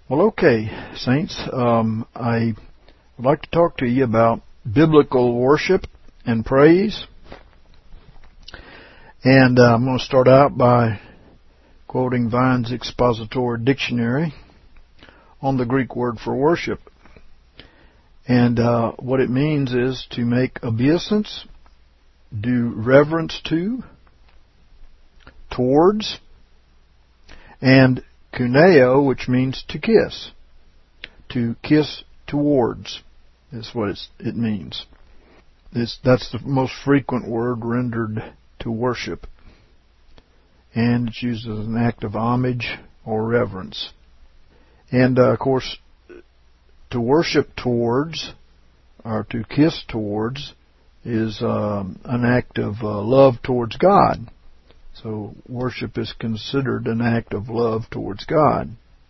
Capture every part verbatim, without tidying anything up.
Well, okay, Saints, um, I would like to talk to you about biblical worship and praise. And uh, I'm going to start out by quoting Vine's Expository Dictionary on the Greek word for worship. And uh, what it means is to make obeisance, do reverence to, towards, and kuneo, which means to kiss. To kiss towards is what it's, it means. It's, that's the most frequent word rendered to worship. And it's used as an act of homage or reverence. And, uh, of course, to worship towards, or to kiss towards, is um, an act of uh, love towards God. So worship is considered an act of love towards God.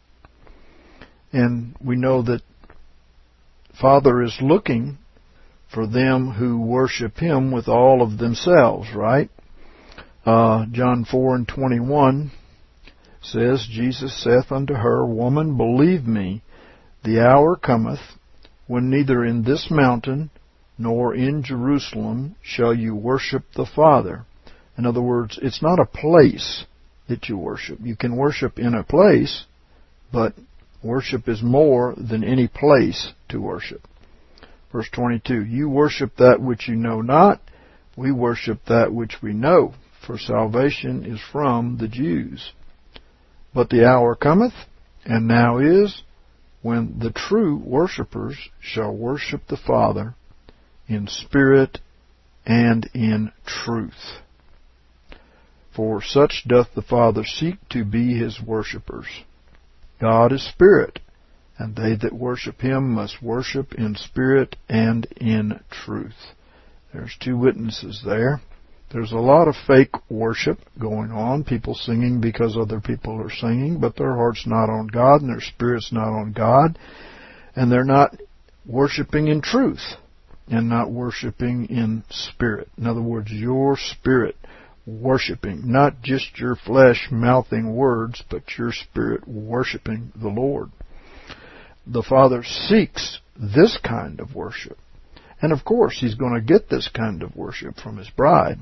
And we know that Father is looking for them who worship Him with all of themselves, right? Uh, John four and twenty-one says, Jesus saith unto her, Woman, believe me, the hour cometh, when neither in this mountain nor in Jerusalem shall you worship the Father. In other words, it's not a place that you worship. You can worship in a place, but worship is more than any place to worship. Verse twenty-two, you worship that which you know not, we worship that which we know, for salvation is from the Jews. But the hour cometh, and now is, when the true worshippers shall worship the Father in spirit and in truth. For such doth the Father seek to be His worshippers. God is spirit, and they that worship Him must worship in spirit and in truth. There's two witnesses there. There's a lot of fake worship going on, people singing because other people are singing, but their heart's not on God and their spirit's not on God, and they're not worshiping in truth and not worshiping in spirit. In other words, your spirit worshiping, not just your flesh mouthing words, but your spirit worshiping the Lord. The Father seeks this kind of worship. And of course, He's going to get this kind of worship from His bride.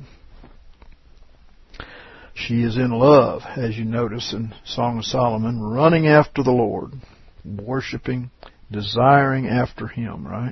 She is in love, as you notice in Song of Solomon, running after the Lord, worshiping, desiring after Him, right?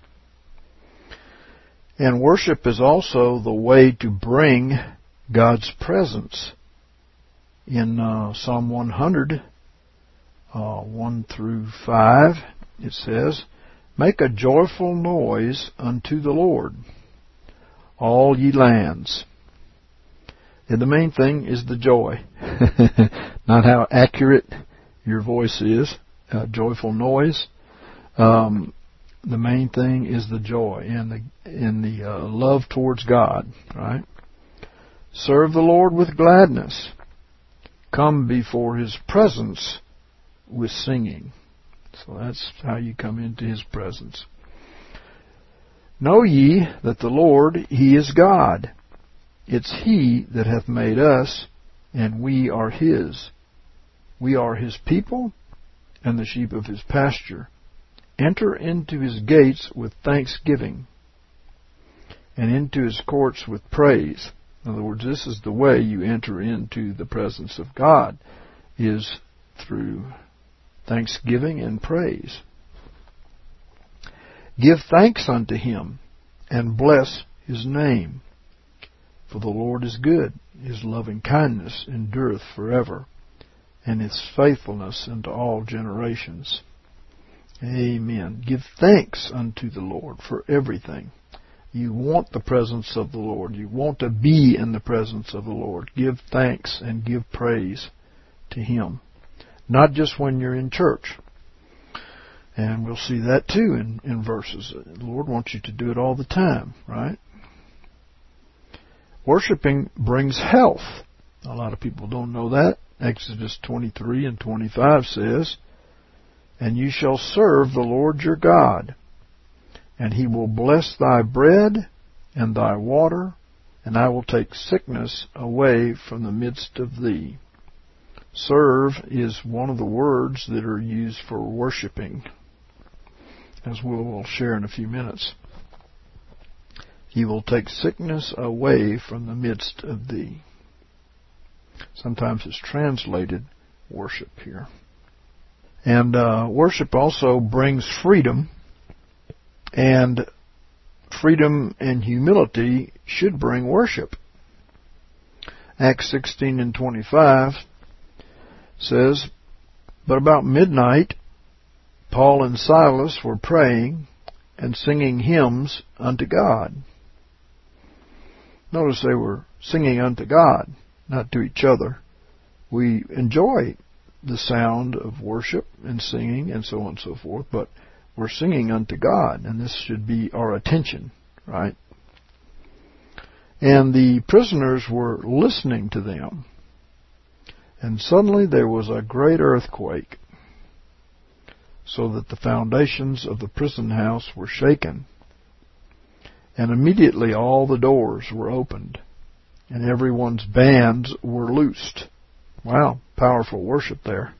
And worship is also the way to bring God's presence. In uh, Psalm one hundred, uh, one through five, it says, Make a joyful noise unto the Lord, all ye lands. And the main thing is the joy, not how accurate your voice is, uh, joyful noise. Um, the main thing is the joy and the, and the uh, love towards God, right? Serve the Lord with gladness. Come before His presence with singing. So that's how you come into His presence. Know ye that the Lord, He is God. It's He that hath made us, and we are His. We are His people, and the sheep of His pasture. Enter into His gates with thanksgiving, and into His courts with praise. In other words, this is the way you enter into the presence of God, is through thanksgiving and praise. Give thanks unto Him, and bless His name. For the Lord is good, His loving kindness endureth forever, and His faithfulness unto all generations. Amen. Give thanks unto the Lord for everything. You want the presence of the Lord. You want to be in the presence of the Lord. Give thanks and give praise to Him. Not just when you're in church. And we'll see that too in, in verses. The Lord wants you to do it all the time, right? Worshipping brings health. A lot of people don't know that. Exodus twenty-three and twenty-five says, And you shall serve the Lord your God, and He will bless thy bread and thy water, and I will take sickness away from the midst of thee. Serve is one of the words that are used for worshiping, as we'll share in a few minutes. He will take sickness away from the midst of thee. Sometimes it's translated worship here. And uh, worship also brings freedom, and freedom and humility should bring worship. Acts sixteen and twenty-five says, "But about midnight Paul and Silas were praying and singing hymns unto God." Notice they were singing unto God, not to each other. We enjoy the sound of worship and singing and so on and so forth, but we're singing unto God, and this should be our attention, right? And the prisoners were listening to them. And suddenly there was a great earthquake, so that the foundations of the prison house were shaken. And immediately all the doors were opened, and everyone's bands were loosed. Wow, powerful worship there.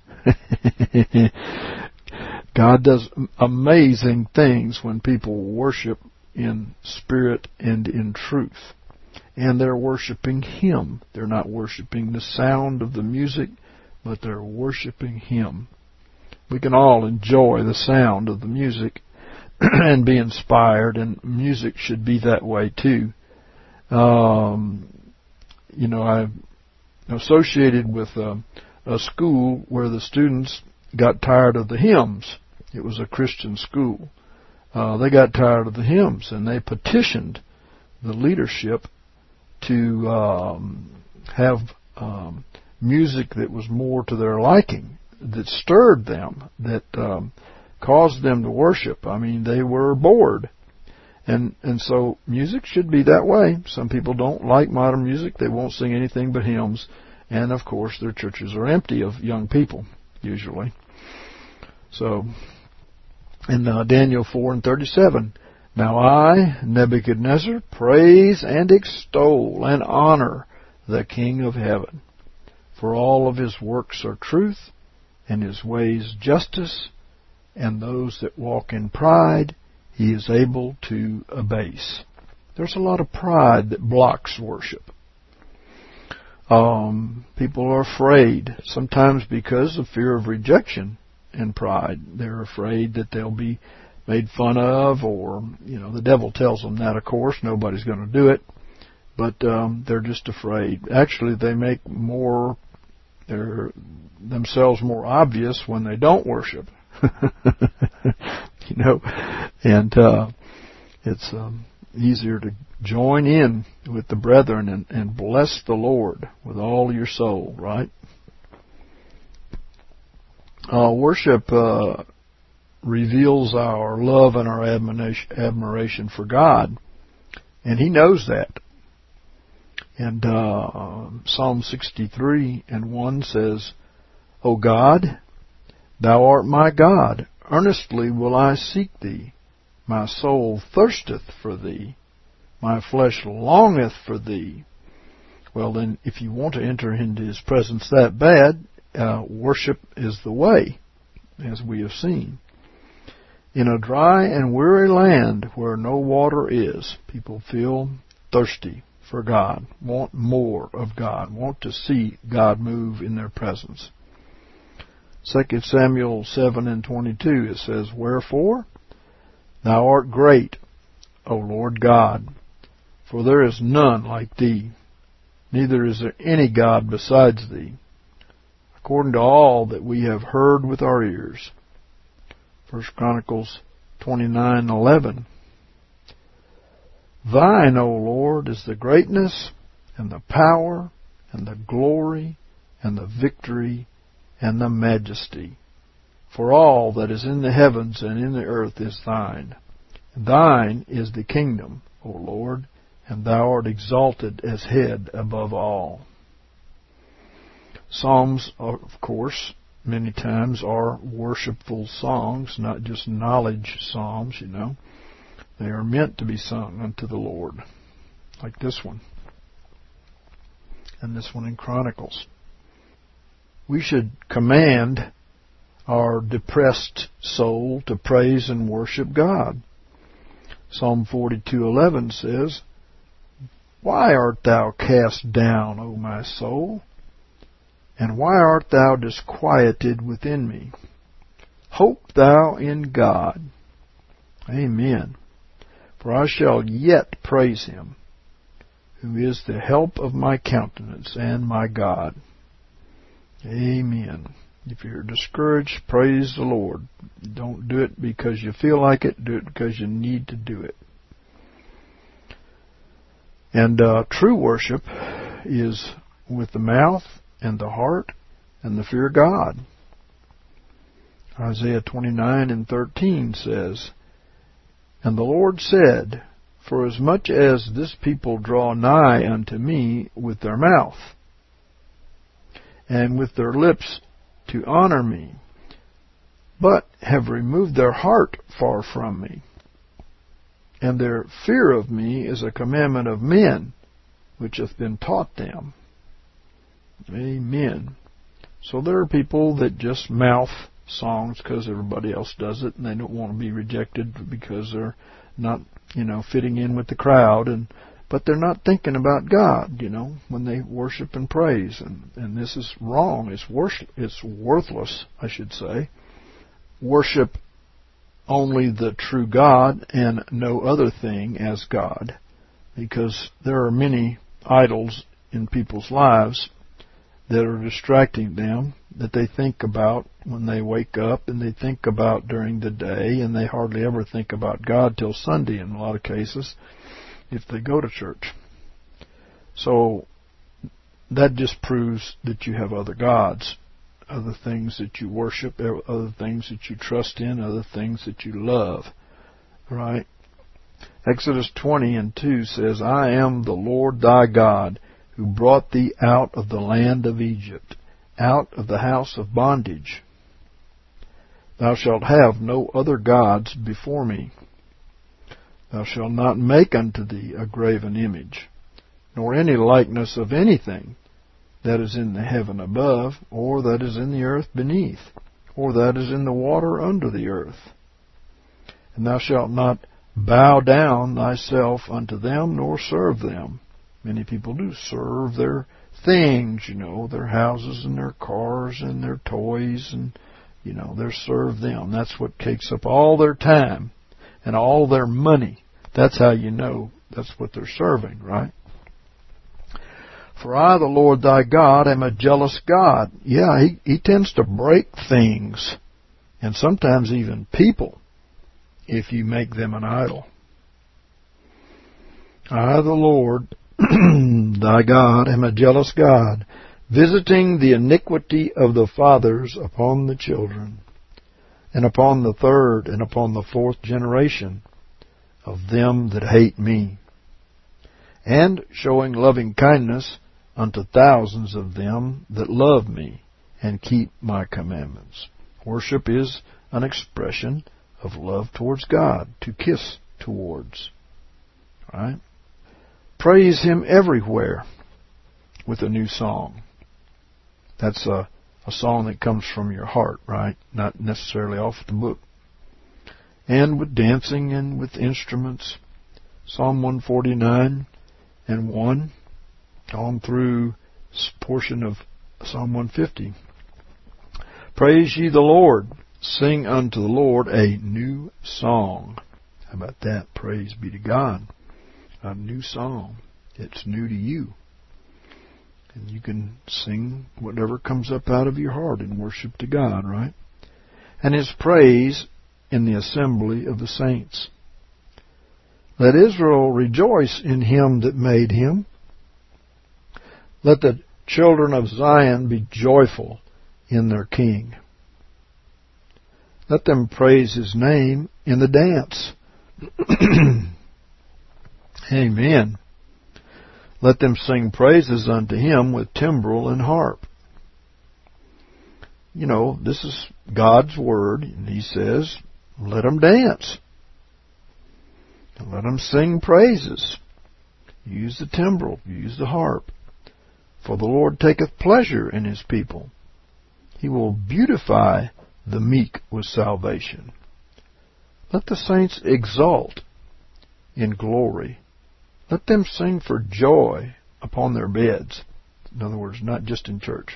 God does amazing things when people worship in spirit and in truth. And they're worshiping Him. They're not worshiping the sound of the music, but they're worshiping Him. We can all enjoy the sound of the music and be inspired, and music should be that way too. Um, you know, I'm associated with a, a school where the students got tired of the hymns. It was a Christian school. Uh, they got tired of the hymns, and they petitioned the leadership to um, have um, music that was more to their liking, that stirred them, that um, caused them to worship. I mean, they were bored. And and so music should be that way. Some people don't like modern music. They won't sing anything but hymns. And, of course, their churches are empty of young people, usually. So, in uh, Daniel four and thirty-seven, "Now I, Nebuchadnezzar, praise and extol and honor the King of heaven. For all of His works are truth, and His ways justice, and those that walk in pride He is able to abase." There's a lot of pride that blocks worship. Um, people are afraid, sometimes because of fear of rejection and pride. They're afraid that they'll be made fun of, or, you know, the devil tells them that, of course, nobody's going to do it, but um, they're just afraid. Actually, they make more, their themselves more obvious when they don't worship. You know, and uh, it's um, easier to join in with the brethren and, and bless the Lord with all your soul, right? Uh, worship uh, reveals our love and our admiration, admiration for God, and He knows that. And uh, Psalm sixty-three and one says, "O God, Thou art my God. Earnestly will I seek Thee. My soul thirsteth for Thee. My flesh longeth for Thee." Well, then, if you want to enter into His presence that bad, uh, worship is the way, as we have seen. In a dry and weary land where no water is, people feel thirsty for God, want more of God, want to see God move in their presence. Second Samuel seven and twenty-two, it says, "Wherefore? Thou art great, O Lord God, for there is none like Thee, neither is there any God besides Thee, according to all that we have heard with our ears." First Chronicles twenty-nine eleven. "Thine, O Lord, is the greatness, and the power, and the glory, and the victory, and the majesty. For all that is in the heavens and in the earth is Thine. Thine is the kingdom, O Lord, and Thou art exalted as head above all." Psalms, of course, many times are worshipful songs, not just knowledge psalms, you know. They are meant to be sung unto the Lord, like this one, and this one in Chronicles. we should command our depressed soul to praise and worship God. Psalm forty-two eleven says, "Why art thou cast down, O my soul? And why art thou disquieted within me? Hope thou in God." Amen. "For I shall yet praise him, who is the help of my countenance and my God." Amen. If you're discouraged, praise the Lord. Don't do it because you feel like it. Do it because you need to do it. And uh, true worship is with the mouth and the heart and the fear of God. Isaiah twenty-nine and thirteen says, "And the Lord said, For as much as this people draw nigh unto me with their mouth, and with their lips to honor me, but have removed their heart far from me, and their fear of me is a commandment of men, which hath been taught them." Amen. So there are people that just mouth songs because everybody else does it, and they don't want to be rejected because they're not, you know, fitting in with the crowd, and but they're not thinking about God, you know, when they worship and praise. And, and this is wrong. It's worship, it's worthless, I should say. Worship only the true God and no other thing as God, because there are many idols in people's lives that are distracting them, that they think about when they wake up, and they think about during the day, and they hardly ever think about God till Sunday in a lot of cases, if they go to church. So that just proves that you have other gods, other things that you worship, other things that you trust in, other things that you love. Right? Exodus twenty and two says, "I am the Lord thy God, who brought thee out of the land of Egypt, out of the house of bondage. Thou shalt have no other gods before me. Thou shalt not make unto thee a graven image, nor any likeness of anything that is in the heaven above, or that is in the earth beneath, or that is in the water under the earth. And thou shalt not bow down thyself unto them, nor serve them." Many people do serve their things, you know, their houses and their cars and their toys, and, you know, they serve them. That's what takes up all their time and all their money. That's how you know that's what they're serving, right? "For I, the Lord thy God, am a jealous God." Yeah, he, he tends to break things, and sometimes even people, if you make them an idol. "I, the Lord thy God, am a jealous God, visiting the iniquity of the fathers upon the children, and upon the third and upon the fourth generation of them that hate me, and showing loving kindness unto thousands of them that love me and keep my commandments." Worship is an expression of love towards God, to kiss towards. Right? Praise Him everywhere with a new song. That's a, a song that comes from your heart, right? Not necessarily off the book. And with dancing and with instruments. Psalm one forty-nine and one, on through this portion of Psalm one fifty. "Praise ye the Lord. Sing unto the Lord a new song." How about that? Praise be to God. A new song. It's new to you. And you can sing whatever comes up out of your heart in worship to God, right? "And His praise in the assembly of the saints. Let Israel rejoice in Him that made him. Let the children of Zion be joyful in their King. Let them praise His name in the dance." Amen. "Let them sing praises unto Him with timbrel and harp." You know, this is God's Word, and He says, let them dance. And let them sing praises. Use the timbrel, use the harp. "For the Lord taketh pleasure in His people. He will beautify the meek with salvation. Let the saints exult in glory. Let them sing for joy upon their beds. In other words, not just in church.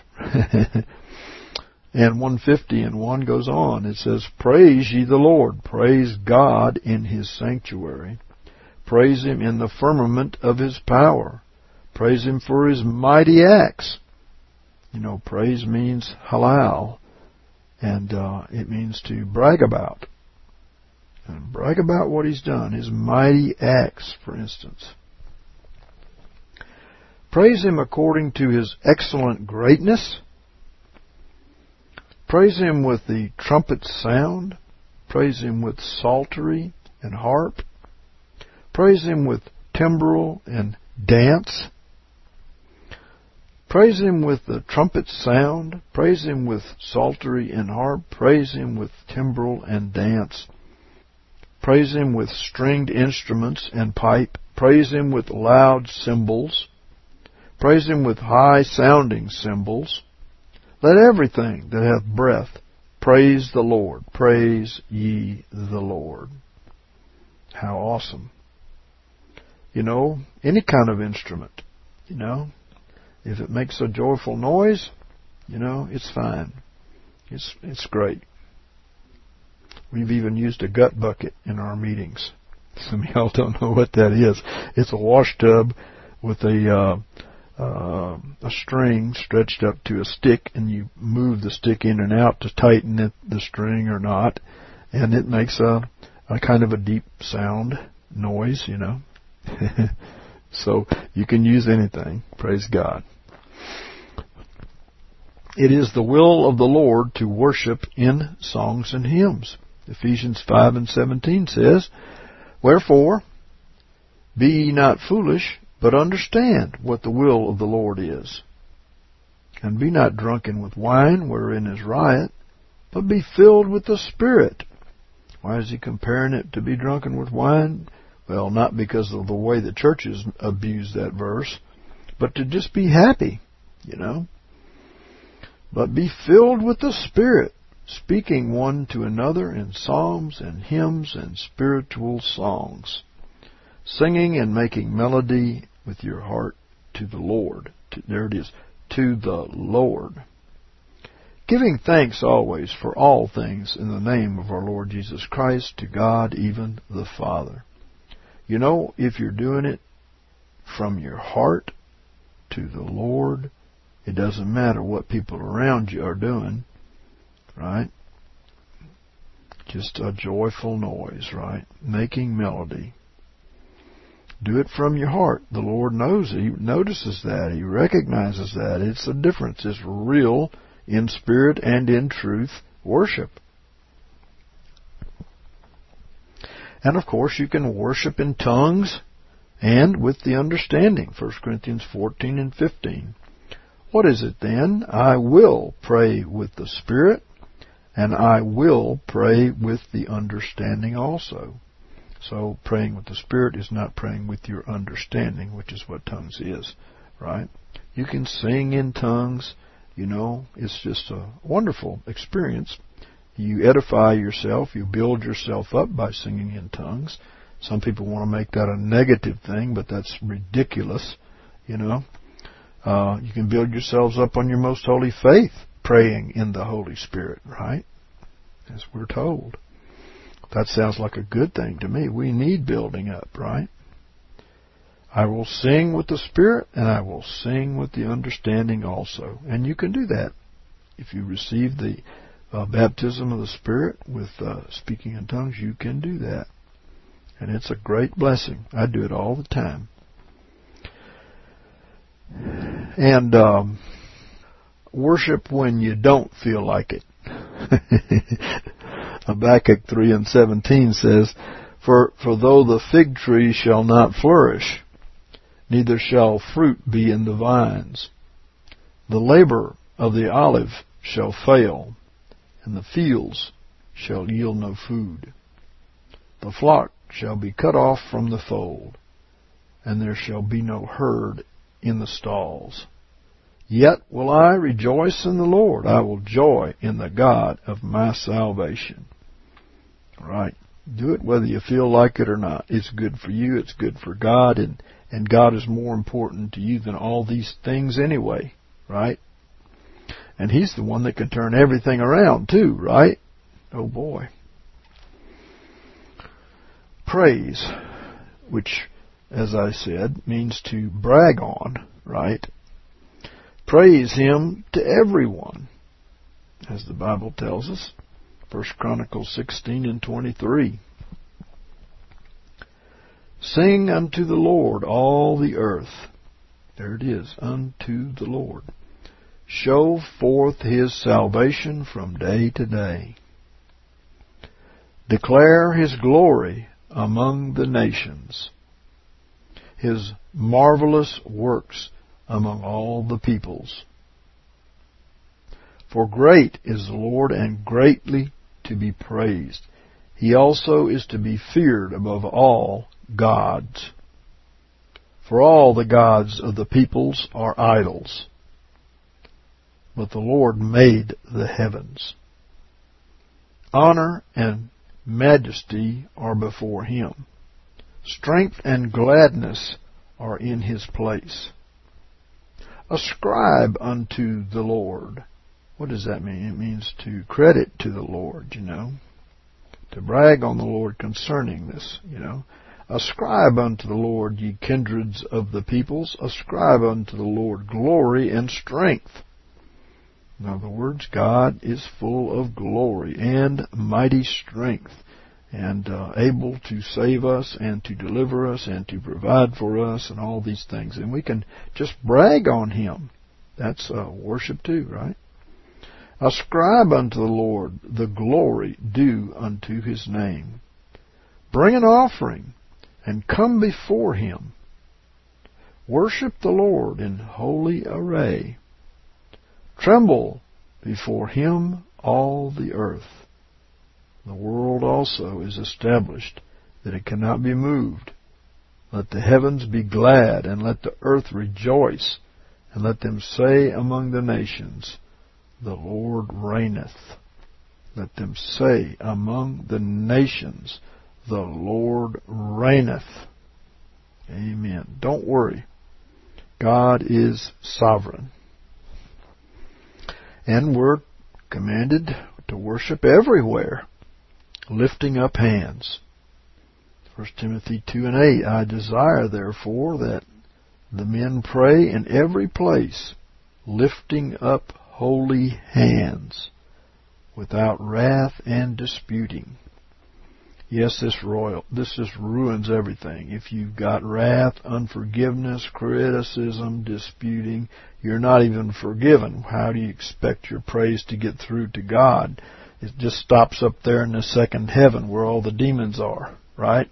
And one fifty and one goes on. It says, Praise ye the Lord. Praise God in His sanctuary. Praise Him in the firmament of His power. Praise Him for His mighty acts. You know, praise means halal. And uh, it means to brag about. And brag about what He's done. His mighty acts, for instance. Praise Him according to His excellent greatness. Praise Him with the trumpet sound. Praise Him with psaltery and harp. Praise Him with timbrel and dance. Praise Him with the trumpet sound. Praise Him with psaltery and harp. Praise Him with timbrel and dance. Praise Him with stringed instruments and pipe. Praise Him with loud cymbals. Praise Him with high-sounding cymbals. Let everything that hath breath praise the Lord. Praise ye the Lord. How awesome. You know, any kind of instrument, you know, if it makes a joyful noise, you know, it's fine. It's it's great. We've even used a gut bucket in our meetings. Some of y'all don't know what that is. It's a wash tub with a uh, uh, a string stretched up to a stick, and you move the stick in and out to tighten it, the string or not, and it makes a, a kind of a deep sound noise, you know. So you can use anything. Praise God. It is the will of the Lord to worship in songs and hymns. Ephesians five and seventeen says, Wherefore, be ye not foolish, but understand what the will of the Lord is. And be not drunken with wine, wherein is riot, but be filled with the Spirit. Why is he comparing it to be drunken with wine? Well, not because of the way the churches abuse that verse, but to just be happy, you know. But be filled with the Spirit, speaking one to another in psalms and hymns and spiritual songs, singing and making melody with your heart to the Lord. There it is, to the Lord. Giving thanks always for all things in the name of our Lord Jesus Christ to God, even the Father. You know, if you're doing it from your heart to the Lord, it doesn't matter what people around you are doing, right? Just a joyful noise, right? Making melody. Do it from your heart. The Lord knows it. He notices that. He recognizes that. It's a difference. It's real in spirit and in truth worship. And of course you can worship in tongues and with the understanding. First Corinthians fourteen and fifteen. What is it then? I will pray with the Spirit, and I will pray with the understanding also. So praying with the Spirit is not praying with your understanding, which is what tongues is, right? You can sing in tongues, you know, it's just a wonderful experience. You edify yourself, you build yourself up by singing in tongues. Some people want to make that a negative thing, but that's ridiculous, you know. Uh, you can build yourselves up on your most holy faith, praying in the Holy Spirit, right? As we're told. That sounds like a good thing to me. We need building up, right? I will sing with the Spirit, and I will sing with the understanding also. And you can do that. If you receive the uh, baptism of the Spirit with uh, speaking in tongues, you can do that. And it's a great blessing. I do it all the time. And um, worship when you don't feel like it. Habakkuk three and seventeen says, For, for though the fig tree shall not flourish, neither shall fruit be in the vines, the labor of the olive shall fail, and the fields shall yield no food. The flock shall be cut off from the fold, and there shall be no herd in the stalls. Yet will I rejoice in the Lord. I will joy in the God of my salvation. All right. Do it whether you feel like it or not. It's good for you. It's good for God. And, and God is more important to you than all these things anyway. Right? And He's the one that can turn everything around too. Right? Oh boy. Praise, which, as I said, means to brag on. Right? Praise Him to everyone, as the Bible tells us. First Chronicles sixteen and twenty-three. Sing unto the Lord all the earth. There it is, unto the Lord. Show forth His salvation from day to day. Declare His glory among the nations, His marvelous works among all the peoples. For great is the Lord, and greatly to be praised. He also is to be feared above all gods. For all the gods of the peoples are idols, but the Lord made the heavens. Honor and majesty are before Him. Strength and gladness are in His place. Ascribe unto the Lord. What does that mean? It means to credit to the Lord, you know. To brag on the Lord concerning this, you know. Ascribe unto the Lord, ye kindreds of the peoples. Ascribe unto the Lord glory and strength. In other words, God is full of glory and mighty strength, and uh, able to save us and to deliver us and to provide for us and all these things. And we can just brag on Him. That's uh, worship too, right? Ascribe unto the Lord the glory due unto His name. Bring an offering and come before Him. Worship the Lord in holy array. Tremble before Him all the earth. The world also is established, that it cannot be moved. Let the heavens be glad, and let the earth rejoice, and let them say among the nations, the Lord reigneth. Let them say among the nations, the Lord reigneth. Amen. Don't worry. God is sovereign. And we're commanded to worship everywhere, lifting up hands. First Timothy two and eight, I desire therefore that the men pray in every place, lifting up holy hands, without wrath and disputing. Yes, this royal, this just ruins everything. If you've got wrath, unforgiveness, criticism, disputing, you're not even forgiven. How do you expect your praise to get through to God? It just stops up there in the second heaven where all the demons are, right?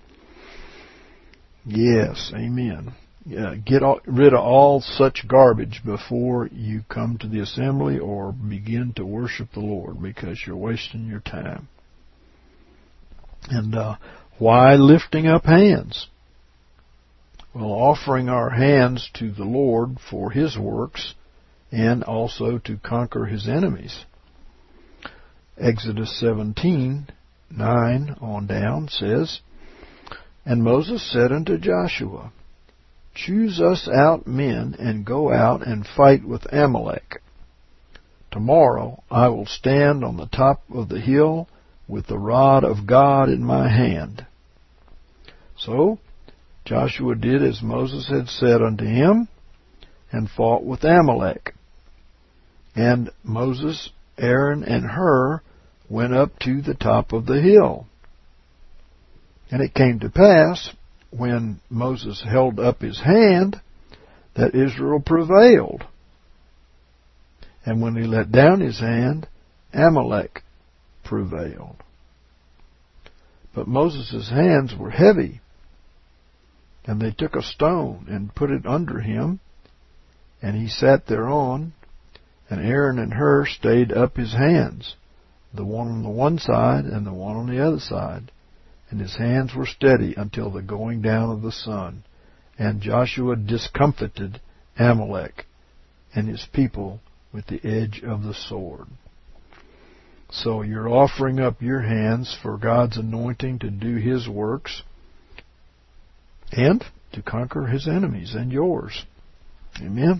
Yes, amen. Yeah, get all, rid of all such garbage before you come to the assembly or begin to worship the Lord, because you're wasting your time. And uh, why lifting up hands? Well, offering our hands to the Lord for His works and also to conquer His enemies. Exodus seventeen, nine on down says, And Moses said unto Joshua, Choose us out men and go out and fight with Amalek. Tomorrow I will stand on the top of the hill with the rod of God in my hand. So Joshua did as Moses had said unto him, and fought with Amalek. And Moses, Aaron, and Hur went up to the top of the hill. And it came to pass, when Moses held up his hand, that Israel prevailed. And when he let down his hand, Amalek prevailed. But Moses' hands were heavy, and they took a stone and put it under him, and he sat thereon, and Aaron and Hur stayed up his hands, the one on the one side and the one on the other side. And his hands were steady until the going down of the sun. And Joshua discomfited Amalek, and his people with the edge of the sword. So you're offering up your hands for God's anointing to do his works and to conquer his enemies and yours. Amen?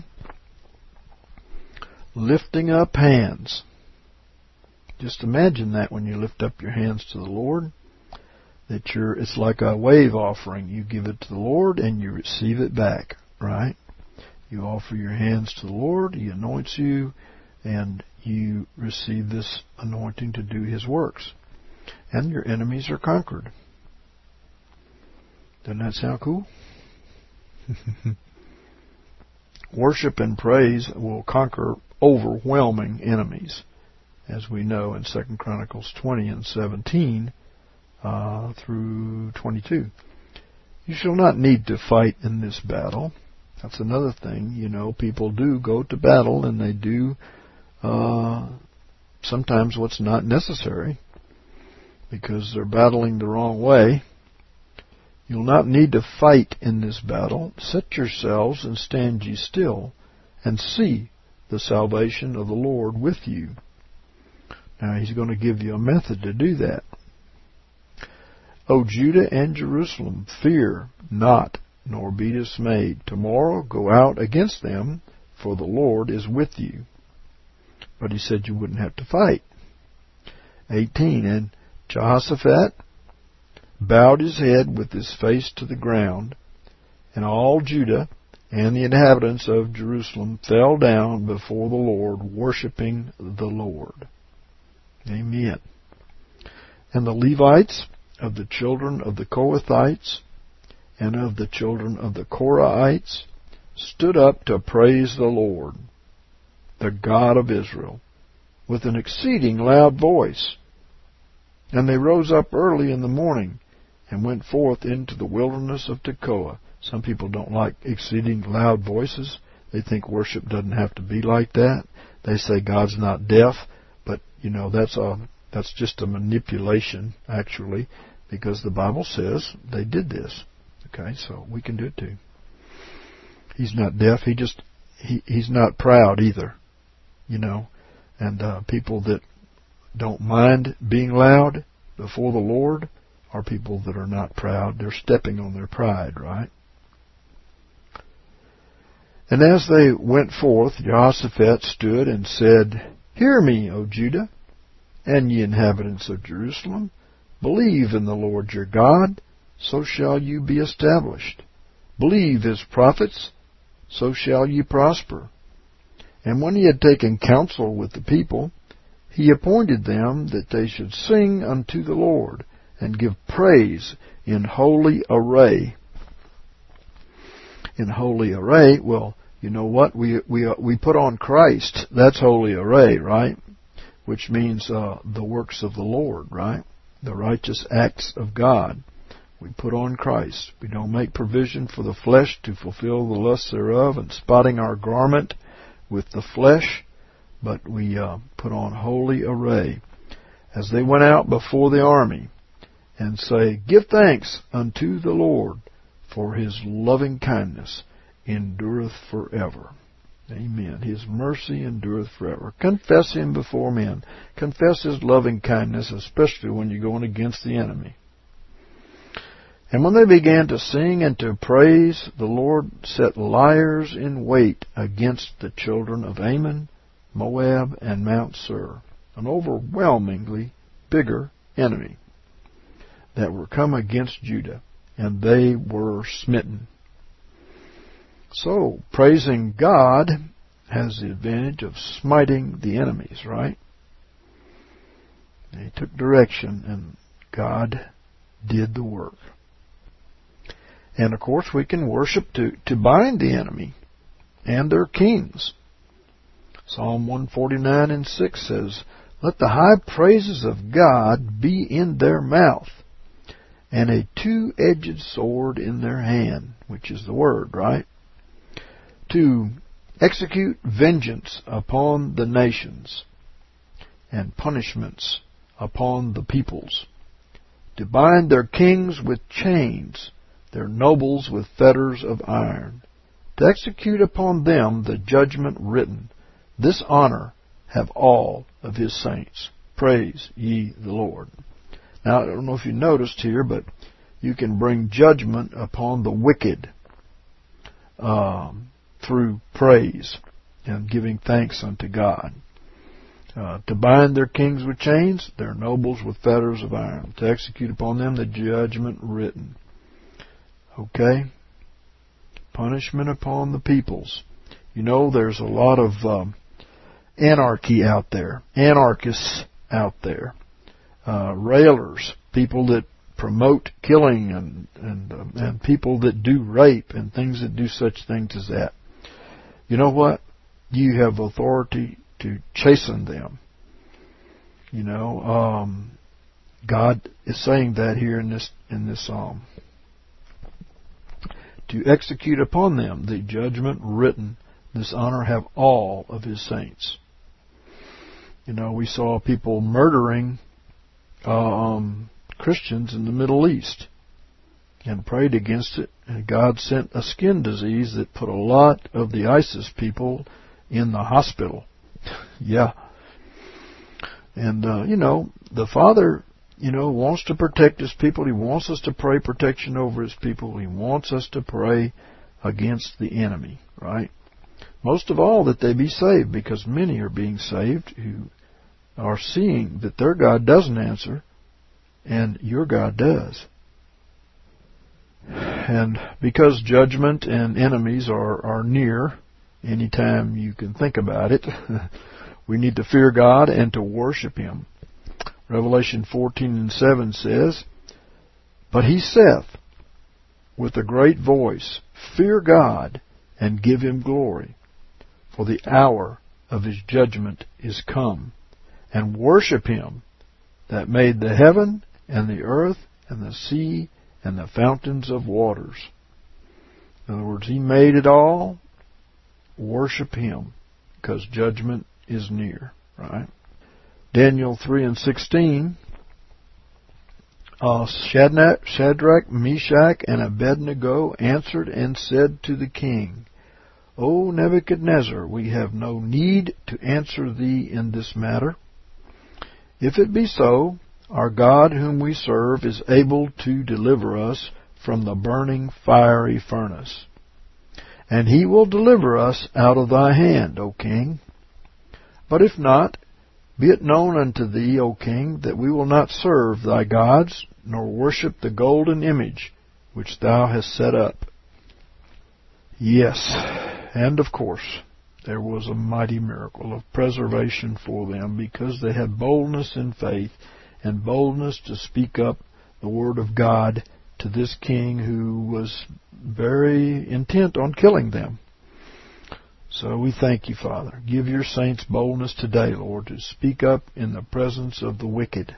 Lifting up hands. Just imagine that when you lift up your hands to the Lord, that you're, it's like a wave offering. You give it to the Lord and you receive it back, right? You offer your hands to the Lord, he anoints you, and you receive this anointing to do his works. And your enemies are conquered. Doesn't that sound cool? Worship and praise will conquer overwhelming enemies, as we know in Second Chronicles twenty and seventeen uh, through twenty-two. You shall not need to fight in this battle. That's another thing. You know, people do go to battle, and they do uh, sometimes what's not necessary because they're battling the wrong way. You'll not need to fight in this battle. Set yourselves and stand ye still, and see the salvation of the Lord with you. Now, he's going to give you a method to do that. O Judah and Jerusalem, fear not, nor be dismayed. Tomorrow go out against them, for the Lord is with you. But he said you wouldn't have to fight. eighteen. And Jehoshaphat bowed his head with his face to the ground, and all Judah and the inhabitants of Jerusalem fell down before the Lord, worshiping the Lord. Amen. And the Levites of the children of the Kohathites and of the children of the Korahites stood up to praise the Lord, the God of Israel, with an exceeding loud voice. And they rose up early in the morning and went forth into the wilderness of Tekoa. Some people don't like exceeding loud voices. They think worship doesn't have to be like that. They say God's not deaf, but you know that's a that's just a manipulation actually, because the Bible says they did this. Okay, so we can do it too. He's not deaf. He just he he's not proud either, you know. And uh, people that don't mind being loud before the Lord are people that are not proud. They're stepping on their pride, right? And as they went forth, Jehoshaphat stood and said, Hear me, O Judah, and ye inhabitants of Jerusalem. Believe in the Lord your God, so shall you be established. Believe his prophets, so shall ye prosper. And when he had taken counsel with the people, he appointed them that they should sing unto the Lord, and give praise in holy array. In holy array, well, you know what? We we we put on Christ. That's holy array, right? Which means uh, the works of the Lord, right? The righteous acts of God. We put on Christ. We don't make provision for the flesh to fulfill the lusts thereof, and spotting our garment with the flesh, but we uh, put on holy array. As they went out before the army, and say, Give thanks unto the Lord, for his loving kindness endureth forever. Amen. His mercy endureth forever. Confess him before men. Confess his loving kindness, especially when you're going against the enemy. And when they began to sing and to praise, the Lord set liars in wait against the children of Ammon, Moab, and Mount Seir, an overwhelmingly bigger enemy that were come against Judah, and they were smitten. So, praising God has the advantage of smiting the enemies, right? They took direction, and God did the work. And, of course, we can worship to, to bind the enemy and their kings. Psalm one forty-nine and six says, Let the high praises of God be in their mouth, and a two-edged sword in their hand, which is the word, right? To execute vengeance upon the nations and punishments upon the peoples, to bind their kings with chains, their nobles with fetters of iron, to execute upon them the judgment written. This honor have all of his saints. Praise ye the Lord. Now, I don't know if you noticed here, but you can bring judgment upon the wicked um, through praise and giving thanks unto God. Uh, to bind their kings with chains, their nobles with fetters of iron. To execute upon them the judgment written. Okay? Punishment upon the peoples. You know, there's a lot of um, anarchy out there. Anarchists out there. Uh, railers. People that promote killing and and, um, and people that do rape and things that do such things as that. You know what? You have authority to chasten them. You know, um, God is saying that here in this in this psalm. To execute upon them the judgment written, this honor have all of his saints. You know, we saw people murdering um, Christians in the Middle East and prayed against it, and God sent a skin disease that put a lot of the ISIS people in the hospital. Yeah. And, uh, you know, the Father, you know, wants to protect his people. He wants us to pray protection over his people. He wants us to pray against the enemy, right? Most of all, that they be saved, because many are being saved who are seeing that their God doesn't answer and your God does. And because judgment and enemies are, are near, anytime you can think about it, we need to fear God and to worship him. Revelation fourteen and seven says, But he saith with a great voice, Fear God and give him glory, for the hour of his judgment is come, and worship him that made the heaven and the earth and the sea and the fountains of waters. In other words, he made it all. Worship him, because judgment is near, right? Daniel three and sixteen, uh, Shadrach, Shadrach, Meshach, and Abednego answered and said to the king, O Nebuchadnezzar, we have no need to answer thee in this matter. If it be so, our God whom we serve is able to deliver us from the burning fiery furnace. And he will deliver us out of thy hand, O king. But if not, be it known unto thee, O king, that we will not serve thy gods, nor worship the golden image which thou hast set up. Yes, and of course, there was a mighty miracle of preservation for them, because they had boldness in faith and boldness to speak up the word of God to this king who was very intent on killing them. So we thank you, Father. Give your saints boldness today, Lord, to speak up in the presence of the wicked.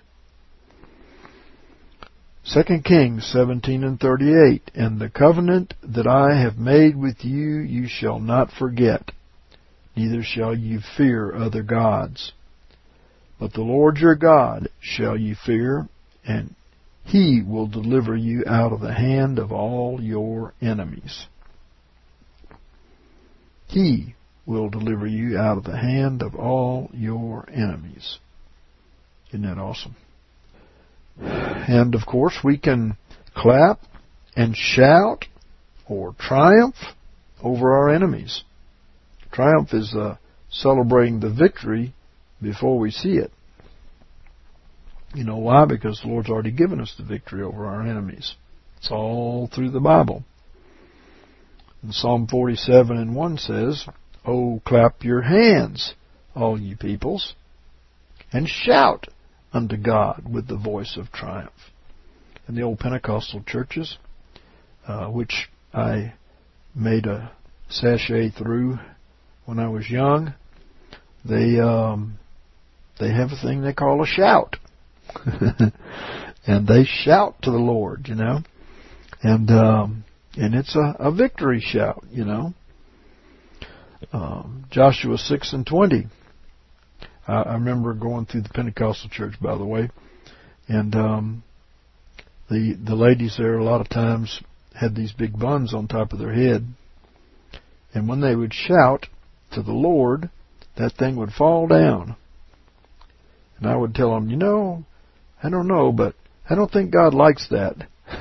Second Kings seventeen and thirty-eight, And the covenant that I have made with you, you shall not forget, neither shall you fear other gods. But the Lord your God shall you fear, and he will deliver you out of the hand of all your enemies. He will deliver you out of the hand of all your enemies. Isn't that awesome? And of course, we can clap and shout or triumph over our enemies. Triumph is uh, celebrating the victory before we see it. You know why? Because the Lord's already given us the victory over our enemies. It's all through the Bible. And Psalm forty-seven and one says, Oh, clap your hands, all ye peoples, and shout unto God with the voice of triumph. In the old Pentecostal churches, uh, which I made a sachet through when I was young, they um, they have a thing they call a shout. And they shout to the Lord, you know. And um, and it's a, a victory shout, you know. Um, Joshua six and twenty. I, I remember going through the Pentecostal church, by the way, and um, the the ladies there a lot of times had these big buns on top of their head, And when they would shout to the Lord, that thing would fall down. And I would tell them, you know, I don't know, but I don't think God likes that.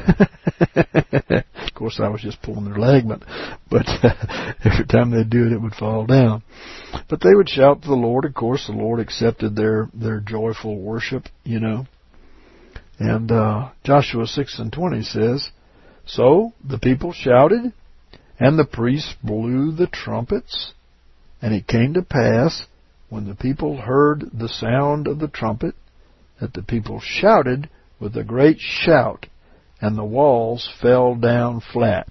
Of course, I was just pulling their leg, but, but uh, every time they'd do it, it would fall down. But they would shout to the Lord. Of course, the Lord accepted their, their joyful worship, you know. And uh, Joshua six and twenty says, so the people shouted, and the priests blew the trumpets. And it came to pass, when the people heard the sound of the trumpet, that the people shouted with a great shout, and the walls fell down flat,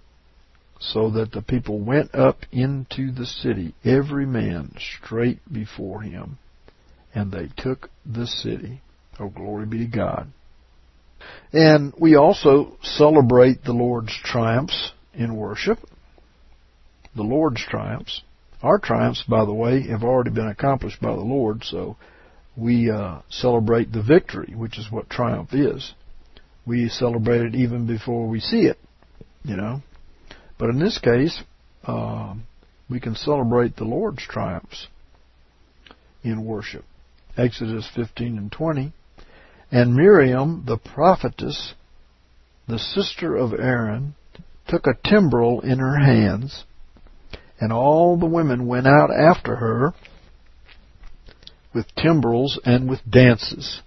so that the people went up into the city, every man straight before him, and they took the city. Oh, glory be to God. And we also celebrate the Lord's triumphs in worship. The Lord's triumphs. Our triumphs, by the way, have already been accomplished by the Lord, so we uh, celebrate the victory, which is what triumph is. We celebrate it even before we see it, you know. But in this case, uh, we can celebrate the Lord's triumphs in worship. Exodus fifteen and twenty. And Miriam, the prophetess, the sister of Aaron, took a timbrel in her hands, and all the women went out after her with timbrels and with dances.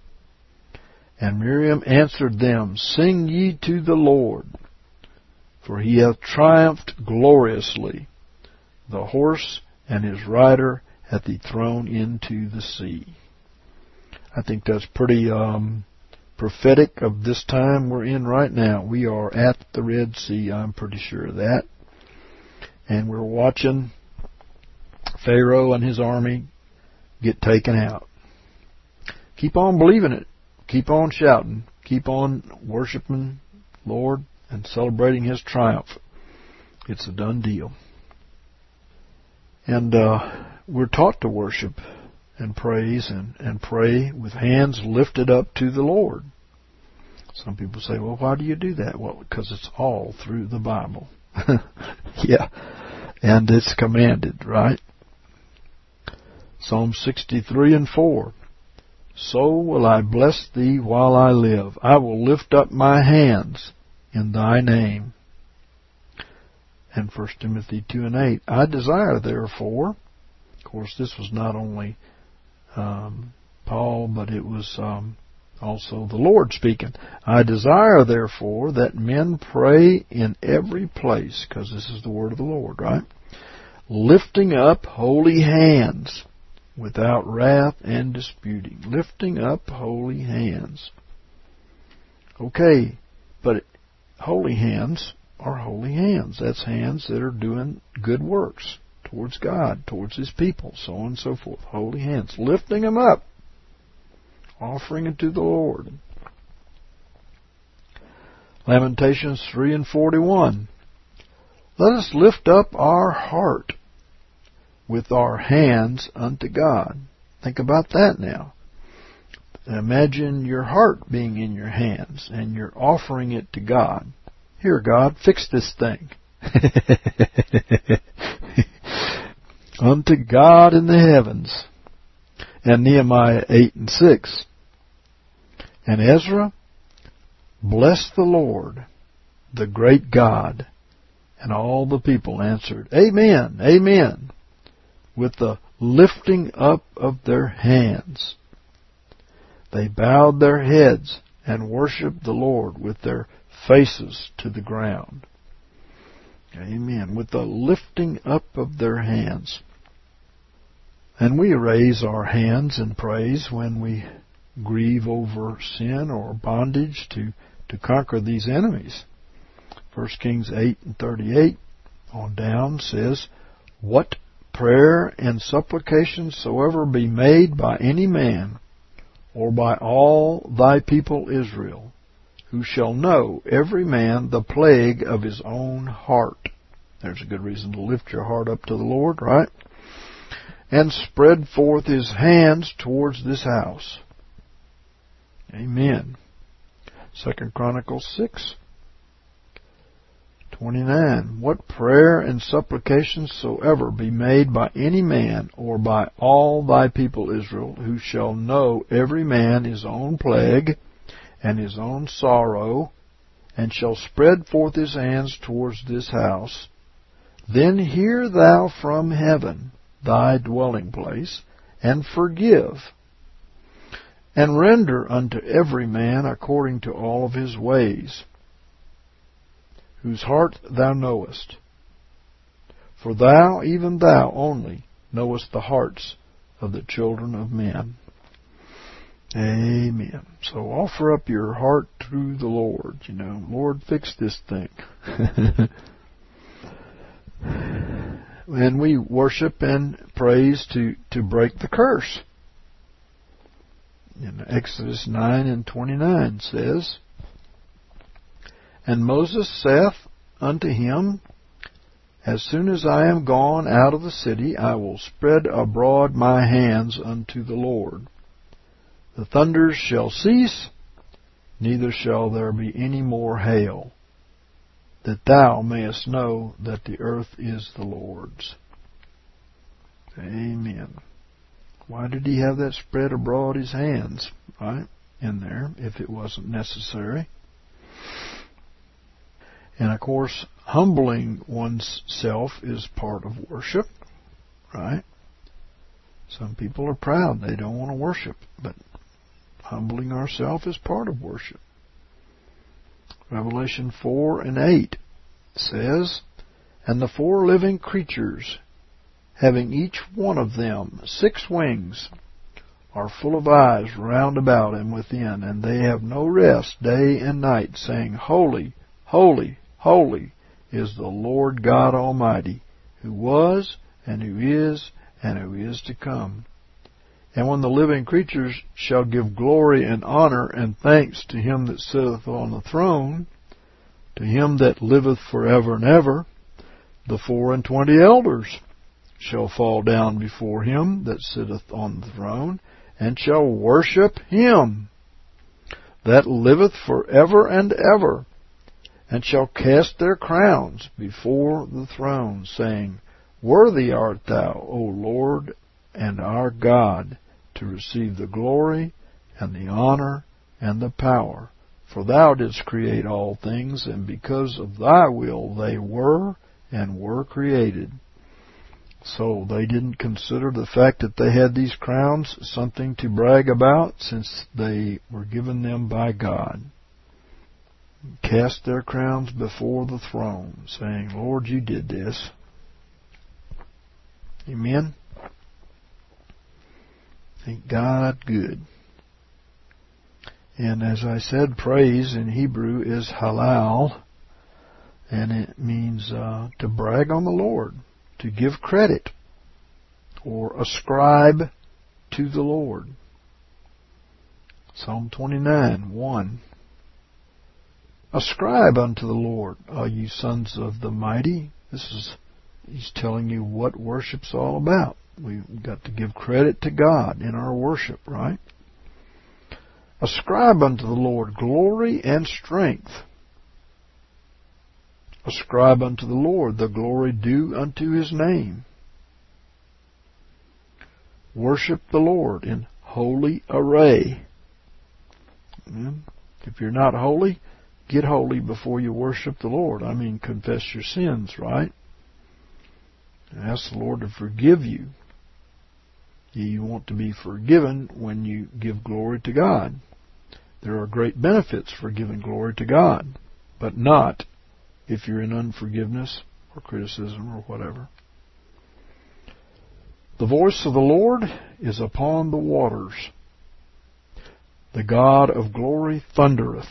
And Miriam answered them, sing ye to the Lord, for he hath triumphed gloriously. The horse and his rider hath he thrown into the sea. I think that's pretty um, prophetic of this time we're in right now. We are at the Red Sea, I'm pretty sure of that. And we're watching Pharaoh and his army get taken out. Keep on believing it. Keep on shouting. Keep on worshiping Lord and celebrating His triumph. It's a done deal. And uh, we're taught to worship and praise and, and pray with hands lifted up to the Lord. Some people say, well, why do you do that? Well, because it's all through the Bible. Yeah. And it's commanded, right? Psalm sixty-three and four. So will I bless thee while I live. I will lift up my hands in thy name. And First Timothy two and eight. I desire therefore, of course this was not only um, Paul, but it was um, also the Lord speaking. I desire therefore that men pray in every place, because this is the word of the Lord, right? Lifting up holy hands, without wrath and disputing. Lifting up holy hands. Okay, but holy hands are holy hands. That's hands that are doing good works towards God, towards His people, so on and so forth. Holy hands. Lifting them up. Offering it to the Lord. Lamentations three and forty-one. Let us lift up our heart with our hands unto God. Think about that now. Imagine your heart being in your hands and you're offering it to God. Here, God, fix this thing. Unto God in the heavens. And Nehemiah eight and six. And Ezra, bless the Lord, the great God. And all the people answered, Amen, Amen, with the lifting up of their hands. They bowed their heads and worshipped the Lord with their faces to the ground. Amen. With the lifting up of their hands. And we raise our hands in praise when we grieve over sin or bondage to, to conquer these enemies. First Kings eight and thirty-eight on down says, What prayer and supplication soever be made by any man, or by all thy people Israel, who shall know every man the plague of his own heart. There's a good reason to lift your heart up to the Lord, right? And spread forth his hands towards this house. Amen. Second Chronicles six, twenty-nine. What prayer and supplication soever be made by any man, or by all thy people Israel, who shall know every man his own plague and his own sorrow, and shall spread forth his hands towards this house, then hear thou from heaven thy dwelling place, and forgive, and render unto every man according to all of his ways, whose heart thou knowest. For thou, even thou only, knowest the hearts of the children of men. Amen. So offer up your heart to the Lord. You know, Lord, fix this thing. And we worship and praise to, to break the curse. In Exodus nine and twenty-nine says, And Moses saith unto him, As soon as I am gone out of the city, I will spread abroad my hands unto the Lord. The thunders shall cease, neither shall there be any more hail, that thou mayest know that the earth is the Lord's. Amen. Why did he have that spread abroad his hands, right, in there, if it wasn't necessary? And of course, humbling oneself is part of worship, right? Some people are proud. They don't want to worship, but humbling ourselves is part of worship. Revelation four and eight says, And the four living creatures, having each one of them six wings, are full of eyes round about and within, and they have no rest day and night, saying, Holy, holy, holy is the Lord God Almighty, who was, and who is, and who is to come. And when the living creatures shall give glory and honor and thanks to him that sitteth on the throne, to him that liveth forever and ever, the four and twenty elders shall fall down before him that sitteth on the throne, and shall worship him that liveth forever and ever, and shall cast their crowns before the throne, saying, Worthy art thou, O Lord and our God, to receive the glory and the honor and the power. For thou didst create all things, and because of thy will they were and were created. So they didn't consider the fact that they had these crowns something to brag about, since they were given them by God. Cast their crowns before the throne, saying, Lord, you did this. Amen. Thank God good. And as I said, praise in Hebrew is halal, and it means uh, to brag on the Lord, to give credit, or ascribe to the Lord. Psalm twenty-nine, one. Ascribe unto the Lord, all you sons of the mighty. This is, he's telling you what worship's all about. We've got to give credit to God in our worship, right? Ascribe unto the Lord glory and strength. Ascribe unto the Lord the glory due unto his name. Worship the Lord in holy array. If you're not holy, get holy before you worship the Lord. I mean, confess your sins, right? And ask the Lord to forgive you. You want to be forgiven when you give glory to God. There are great benefits for giving glory to God, but not if you're in unforgiveness or criticism or whatever. The voice of the Lord is upon the waters. The God of glory thundereth.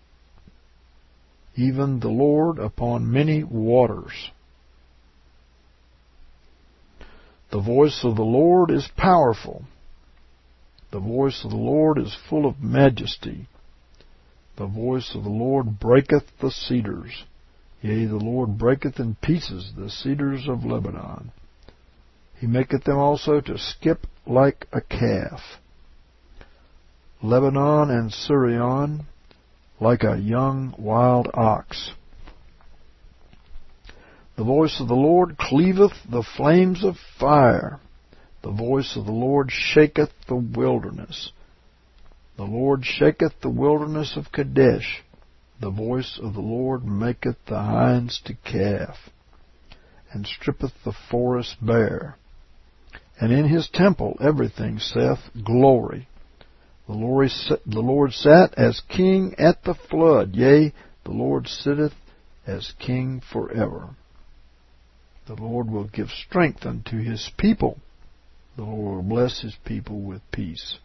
Even the Lord upon many waters. The voice of the Lord is powerful. The voice of the Lord is full of majesty. The voice of the Lord breaketh the cedars. Yea, the Lord breaketh in pieces the cedars of Lebanon. He maketh them also to skip like a calf. Lebanon and Sirion like a young wild ox. The voice of the Lord cleaveth the flames of fire. The voice of the Lord shaketh the wilderness. The Lord shaketh the wilderness of Kadesh. The voice of the Lord maketh the hinds to calf, and strippeth the forest bare. And in his temple everything saith, Glory. The Lord, the Lord sat as king at the flood. Yea, the Lord sitteth as king forever. The Lord will give strength unto his people. The Lord will bless his people with peace.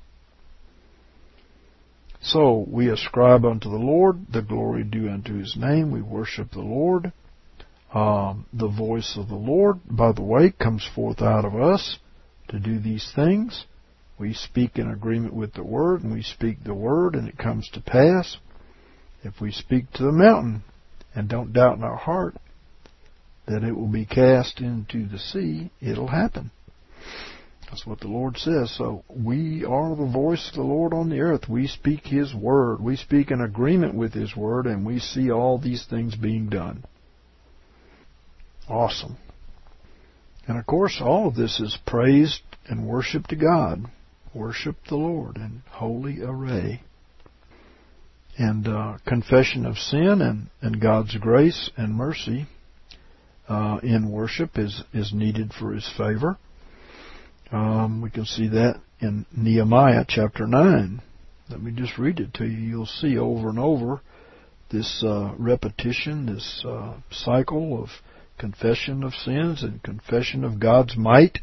So we ascribe unto the Lord the glory due unto his name. We worship the Lord. Um, the voice of the Lord, by the way, comes forth out of us to do these things. We speak in agreement with the Word, and we speak the Word, and it comes to pass. If we speak to the mountain and don't doubt in our heart that it will be cast into the sea, it'll happen. That's what the Lord says. So we are the voice of the Lord on the earth. We speak his word. We speak in agreement with his word, and we see all these things being done. Awesome. And of course, all of this is praise and worship to God. Worship the Lord in holy array. And uh, confession of sin and, and God's grace and mercy uh, in worship is, is needed for his favor. Um, we can see that in Nehemiah chapter nine. Let me just read it to you. You'll see over and over this uh, repetition, this uh, cycle of confession of sins and confession of God's might.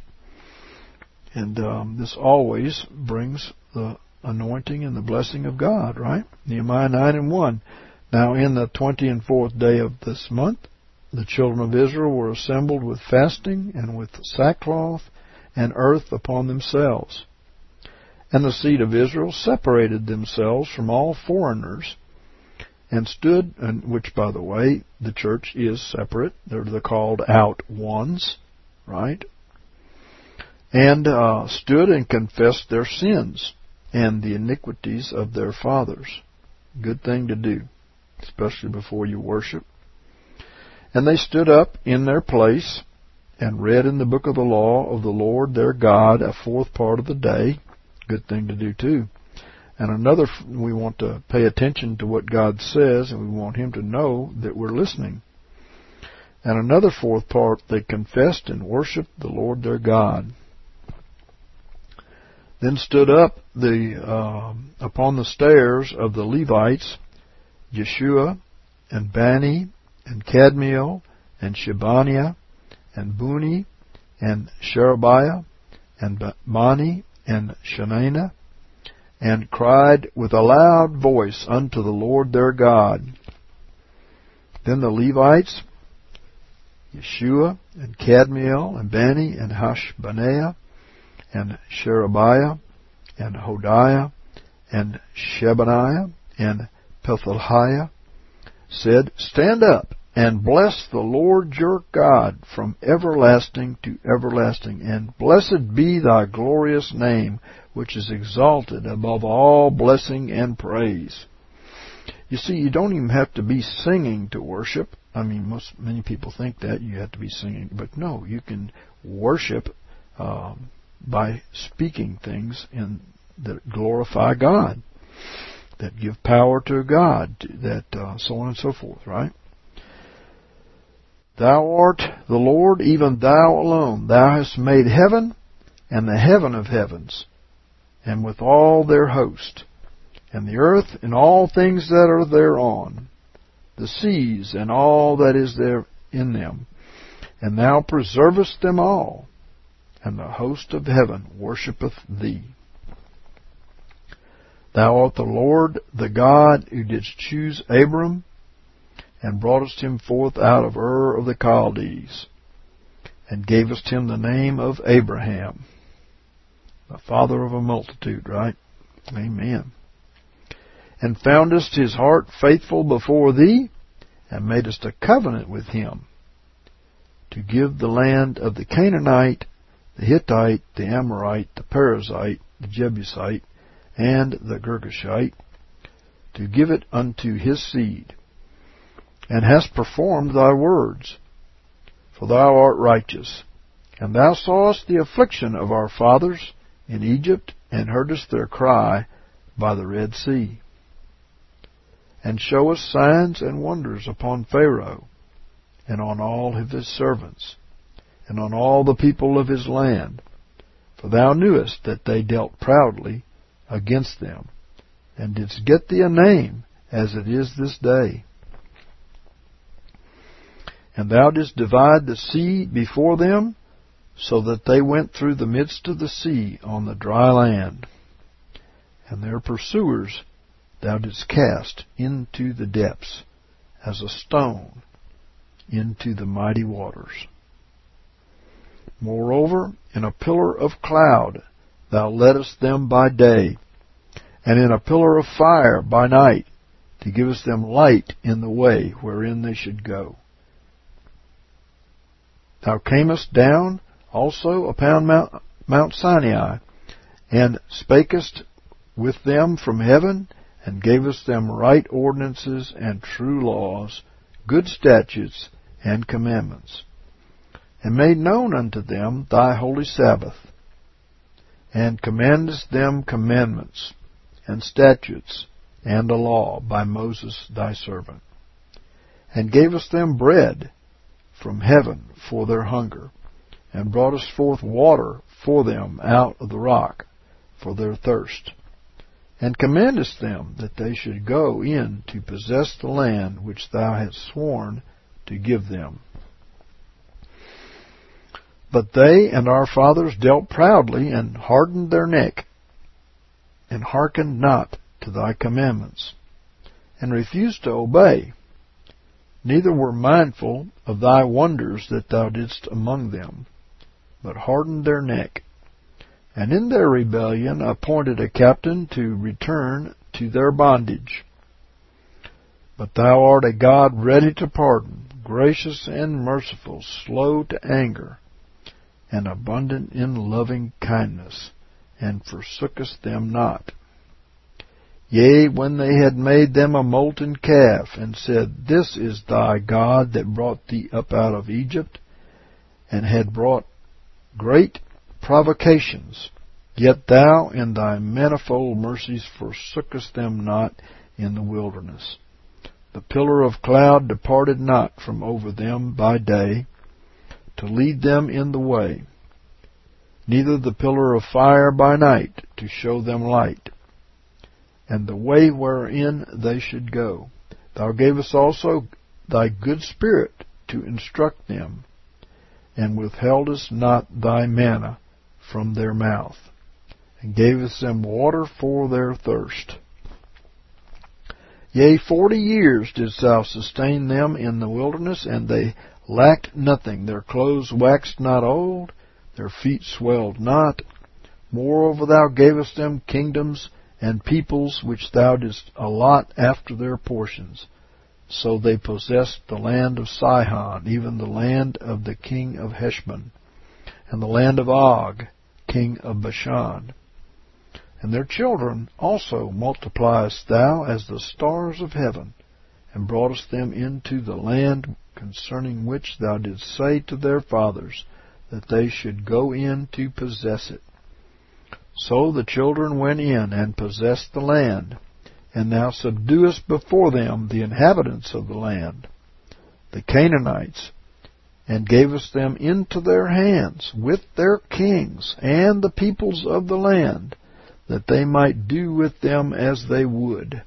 And um, this always brings the anointing and the blessing of God, right? Nehemiah nine and one. Now in the twenty and fourth day of this month, the children of Israel were assembled with fasting and with sackcloth and earth upon themselves. And the seed of Israel separated themselves from all foreigners, and stood, and which, by the way, the church is separate. They're the called out ones, right? And uh, stood and confessed their sins and the iniquities of their fathers. Good thing to do, especially before you worship. And they stood up in their place and read in the book of the law of the Lord their God a fourth part of the day. Good thing to do too. And another, we want to pay attention to what God says, and we want him to know that we're listening. And another fourth part, they confessed and worshipped the Lord their God. Then stood up the uh, upon the stairs of the Levites, Jeshua and Bani and Kadmiel and Shebaniah and Buni and Sherebiah and Bani and Shenanah, and cried with a loud voice unto the Lord their God. Then the Levites, Jeshua and Kadmiel and Bani and Hashbaniah and Sherebiah and Hodiah and Shebaniah and Pethahiah, said, Stand up and bless the Lord your God from everlasting to everlasting, and blessed be thy glorious name, which is exalted above all blessing and praise. You see, you don't even have to be singing to worship. I mean, most many people think that you have to be singing, but no, you can worship um, by speaking things in, that glorify God, that give power to God, that uh, so on and so forth, right? Thou art the Lord, even thou alone. Thou hast made heaven and the heaven of heavens, and with all their host, and the earth and all things that are thereon, the seas and all that is there in them. And thou preservest them all, and the host of heaven worshippeth thee. Thou art the Lord, the God who didst choose Abram, and broughtest him forth out of Ur of the Chaldees, and gavest him the name of Abraham, the father of a multitude, right? Amen. And foundest his heart faithful before thee, and madest a covenant with him, to give the land of the Canaanite, the Hittite, the Amorite, the Perizzite, the Jebusite, and the Girgashite, to give it unto his seed, and hast performed thy words. for thou art righteous. And thou sawest the affliction of our fathers in Egypt, and heardest their cry by the Red Sea. And showest signs and wonders upon Pharaoh, and on all of his servants, and on all the people of his land. For thou knewest that they dealt proudly against them, and didst get thee a name, as it is this day. And thou didst divide the sea before them, so that they went through the midst of the sea on the dry land. And their pursuers thou didst cast into the depths, as a stone into the mighty waters. Moreover, in a pillar of cloud thou leddest them by day, and in a pillar of fire by night, to give us them light in the way wherein they should go. Thou camest down also upon Mount, Mount Sinai, and spakest with them from heaven, and gavest them right ordinances and true laws, good statutes and commandments, and made known unto them thy holy Sabbath, and commandest them commandments and statutes and a law by Moses thy servant, and gavest them bread from heaven for their hunger, and broughtest forth water for them out of the rock for their thirst, and commandest them that they should go in to possess the land which thou hast sworn to give them. But they and our fathers dealt proudly, and hardened their neck, and hearkened not to thy commandments, and refused to obey, neither were mindful of thy wonders that thou didst among them, but hardened their neck, and in their rebellion appointed a captain to return to their bondage. But thou art a God ready to pardon, gracious and merciful, slow to anger, and abundant in loving kindness, and forsookest them not. Yea, when they had made them a molten calf, and said, This is thy God that brought thee up out of Egypt, and had brought great provocations, yet thou in thy manifold mercies forsookest them not in the wilderness. The pillar of cloud departed not from over them by day, to lead them in the way, neither the pillar of fire by night, to show them light, and the way wherein they should go. Thou gavest also thy good Spirit to instruct them, and withheldest not thy manna from their mouth, and gavest them water for their thirst. Yea, forty years didst thou sustain them in the wilderness, and they lacked nothing. Their clothes waxed not old, their feet swelled not. Moreover, thou gavest them kingdoms and peoples which thou didst allot after their portions. So they possessed the land of Sihon, even the land of the king of Heshbon, and the land of Og, king of Bashan. And their children also multipliest thou as the stars of heaven, and broughtest them into the land concerning which thou didst say to their fathers, that they should go in to possess it. So the children went in and possessed the land, and thou subduest before them the inhabitants of the land, the Canaanites, and gavest them into their hands with their kings and the peoples of the land, that they might do with them as they would.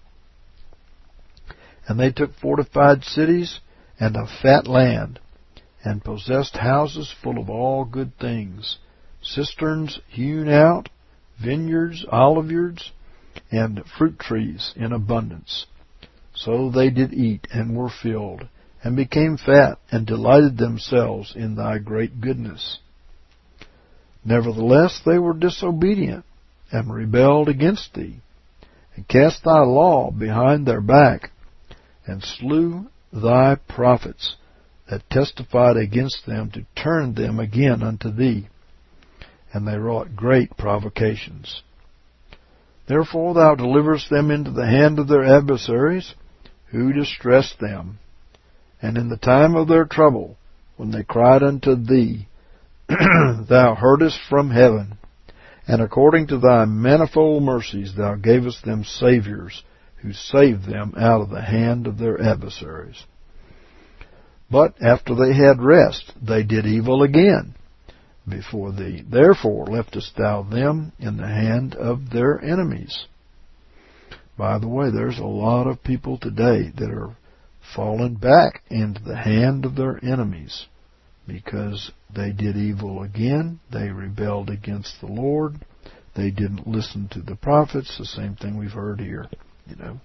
And they took fortified cities and a fat land, and possessed houses full of all good things, cisterns hewn out, vineyards, oliveyards, and fruit trees in abundance. So they did eat, and were filled, and became fat, and delighted themselves in thy great goodness. Nevertheless they were disobedient, and rebelled against thee, and cast thy law behind their back, and slew thy prophets that testified against them, to turn them again unto thee. And they wrought great provocations. Therefore thou deliverest them into the hand of their adversaries, who distressed them. And in the time of their trouble when they cried unto thee, thou heardest from heaven, and according to thy manifold mercies thou gavest them saviors, who saved them out of the hand of their adversaries. But after they had rest, they did evil again before thee. Therefore leftest thou them in the hand of their enemies. By the way, there's a lot of people today that are fallen back into the hand of their enemies because they did evil again. They rebelled against the Lord. They didn't listen to the prophets. The same thing we've heard here, you know.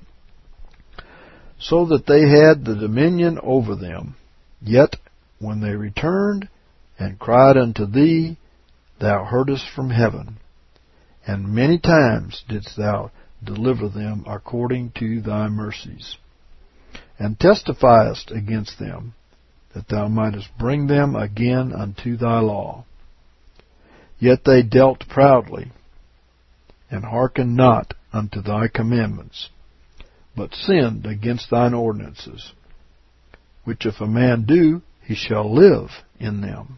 So that they had the dominion over them. Yet when they returned and cried unto thee, thou heardest from heaven, and many times didst thou deliver them according to thy mercies, and testifiest against them, that thou mightest bring them again unto thy law. Yet they dealt proudly, and hearkened not unto thy commandments, but sinned against thine ordinances, which if a man do, he shall live in them.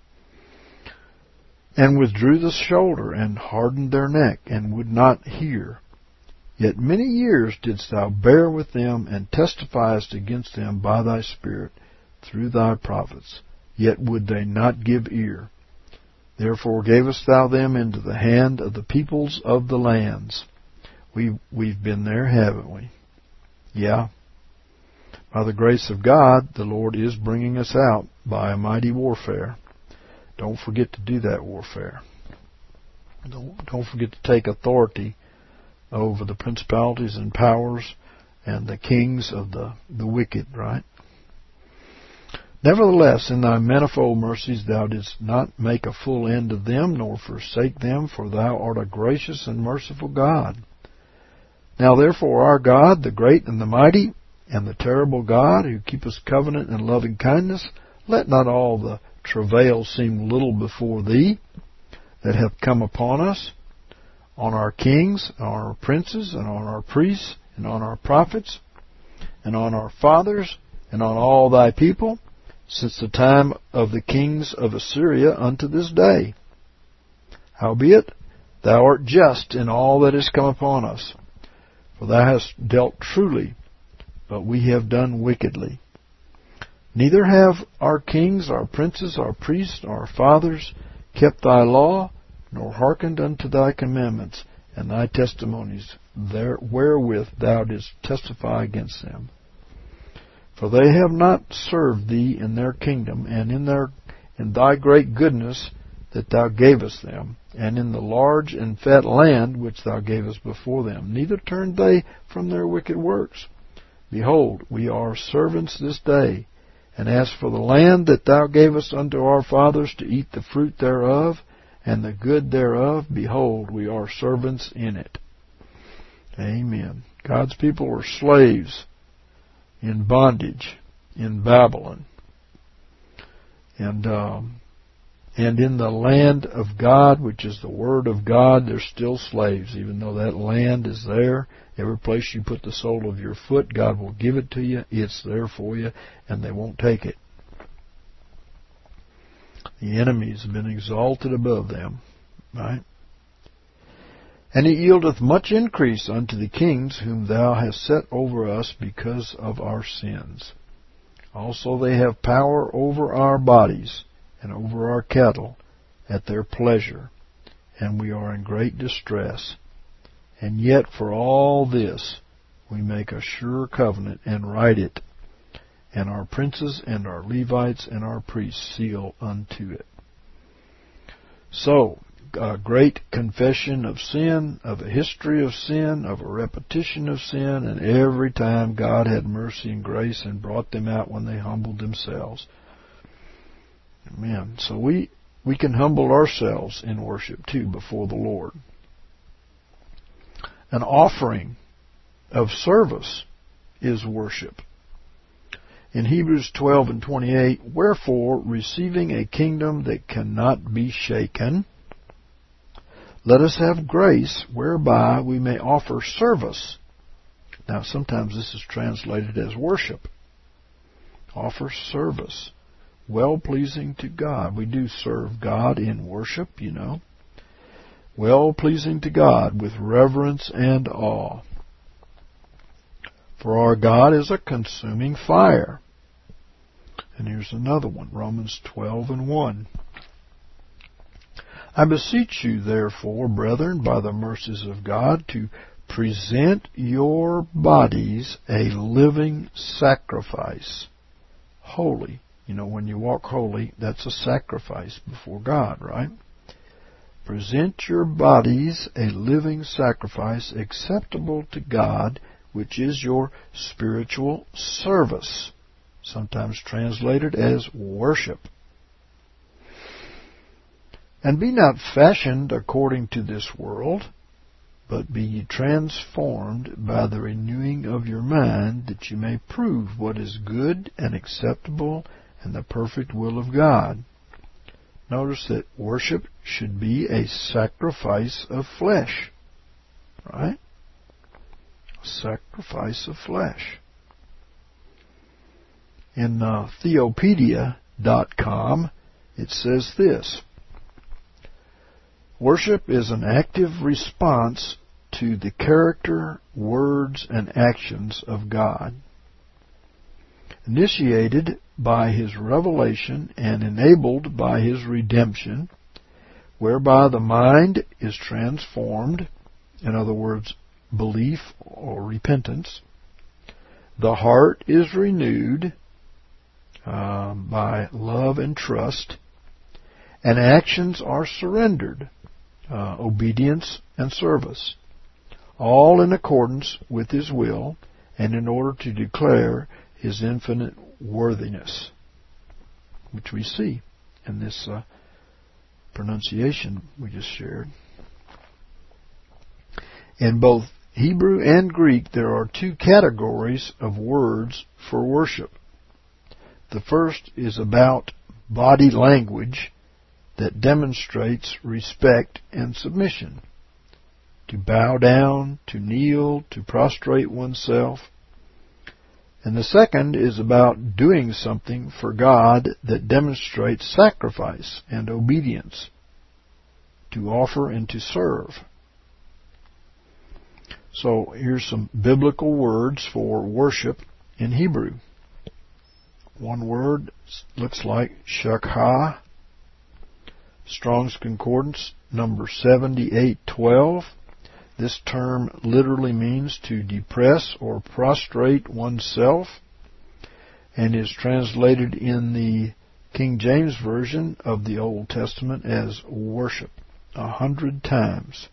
And withdrew the shoulder, and hardened their neck, and would not hear. Yet many years didst thou bear with them, and testifiest against them by thy Spirit through thy prophets. Yet would they not give ear. Therefore gavest thou them into the hand of the peoples of the lands. We, we've been there, haven't we? Yeah. By the grace of God, the Lord is bringing us out by a mighty warfare. Don't forget to do that warfare. Don't, don't forget to take authority over the principalities and powers and the kings of the, the wicked, right? Nevertheless, in thy manifold mercies thou didst not make a full end of them, nor forsake them, for thou art a gracious and merciful God. Now therefore our God, the great and the mighty, and the terrible God, who keepeth covenant and loving kindness, let not all the travail seem little before thee that hath come upon us, on our kings, and on our princes, and on our priests, and on our prophets, and on our fathers, and on all thy people, since the time of the kings of Assyria unto this day. Howbeit, thou art just in all that is come upon us, for thou hast dealt truly, but we have done wickedly. Neither have our kings, our princes, our priests, our fathers kept thy law, nor hearkened unto thy commandments and thy testimonies, there wherewith thou didst testify against them. For they have not served thee in their kingdom, and in their in thy great goodness that thou gavest them, and in the large and fat land which thou gavest before them. Neither turned they from their wicked works. Behold, we are servants this day. And as for the land that thou gavest unto our fathers to eat the fruit thereof, and the good thereof, behold, we are servants in it. Amen. God's people were slaves in bondage in Babylon. And um, and in the land of God, which is the Word of God, they're still slaves, even though that land is there. Every place you put the sole of your foot, God will give it to you. It's there for you, and they won't take it. The enemies have been exalted above them, right? And it yieldeth much increase unto the kings whom thou hast set over us because of our sins. Also they have power over our bodies and over our cattle at their pleasure, and we are in great distress. And yet for all this we make a sure covenant and write it, and our princes and our Levites and our priests seal unto it. So, a great confession of sin, of a history of sin, of a repetition of sin, and every time God had mercy and grace and brought them out when they humbled themselves. Amen. So we, we can humble ourselves in worship too before the Lord. An offering of service is worship. In Hebrews twelve and twenty-eight, wherefore, receiving a kingdom that cannot be shaken, let us have grace whereby we may offer service. Now, sometimes this is translated as worship. Offer service well-pleasing to God. We do serve God in worship, you know. Well-pleasing to God with reverence and awe. For our God is a consuming fire. And here's another one, Romans twelve and one. I beseech you, therefore, brethren, by the mercies of God, to present your bodies a living sacrifice, holy. You know, when you walk holy, that's a sacrifice before God, right? Present your bodies a living sacrifice acceptable to God, which is your spiritual service, sometimes translated as worship. And be not fashioned according to this world, but be ye transformed by the renewing of your mind, that you may prove what is good and acceptable and the perfect will of God. Notice that worship should be a sacrifice of flesh, right? A sacrifice of flesh. In uh, Theopedia dot com, it says this: worship is an active response to the character, words, and actions of God, initiated by His revelation and enabled by His redemption, whereby the mind is transformed, in other words, belief or repentance, the heart is renewed uh, by love and trust, and actions are surrendered, uh, obedience and service, all in accordance with His will and in order to declare His infinite worthiness, which we see in this uh, pronunciation we just shared. In both Hebrew and Greek, there are two categories of words for worship. The first is about body language that demonstrates respect and submission. To bow down, to kneel, to prostrate oneself. And the second is about doing something for God that demonstrates sacrifice and obedience, to offer and to serve. So here's some biblical words for worship in Hebrew. One word looks like shakha. Strong's Concordance, number seventy-eight twelve. This term literally means to depress or prostrate oneself, and is translated in the King James Version of the Old Testament as worship a hundred times.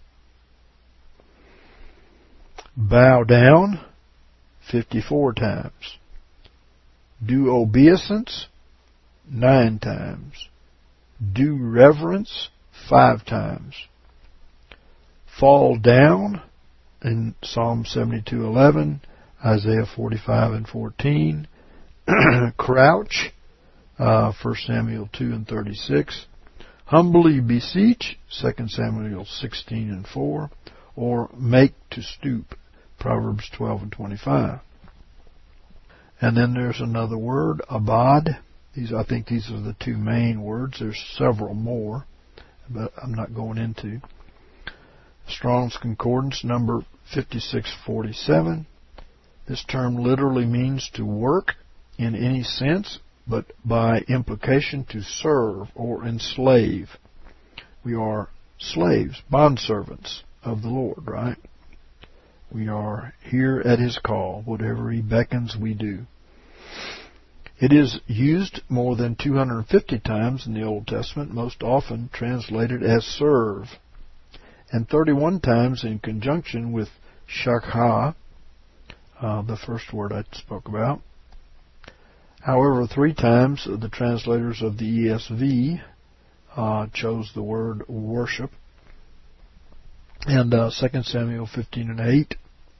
Bow down fifty-four times. Do obeisance nine times. Do reverence five times. Fall down in Psalm seventy-two eleven, Isaiah forty-five and fourteen. Crouch, uh, First Samuel two and thirty-six. Humbly beseech, Second Samuel sixteen and four. Or make to stoop, Proverbs twelve and twenty-five. And then there's another word, abad. These, I think these are the two main words. There's several more, but I'm not going into. Strong's Concordance, number fifty-six forty-seven. This term literally means to work in any sense, but by implication to serve or enslave. We are slaves, bondservants of the Lord, right? We are here at His call. Whatever He beckons, we do. It is used more than two hundred fifty times in the Old Testament, most often translated as serve, and thirty-one times in conjunction with shakha, uh, the first word I spoke about. However, three times the translators of the E S V uh, chose the word worship. And uh, Second Samuel fifteen and eight,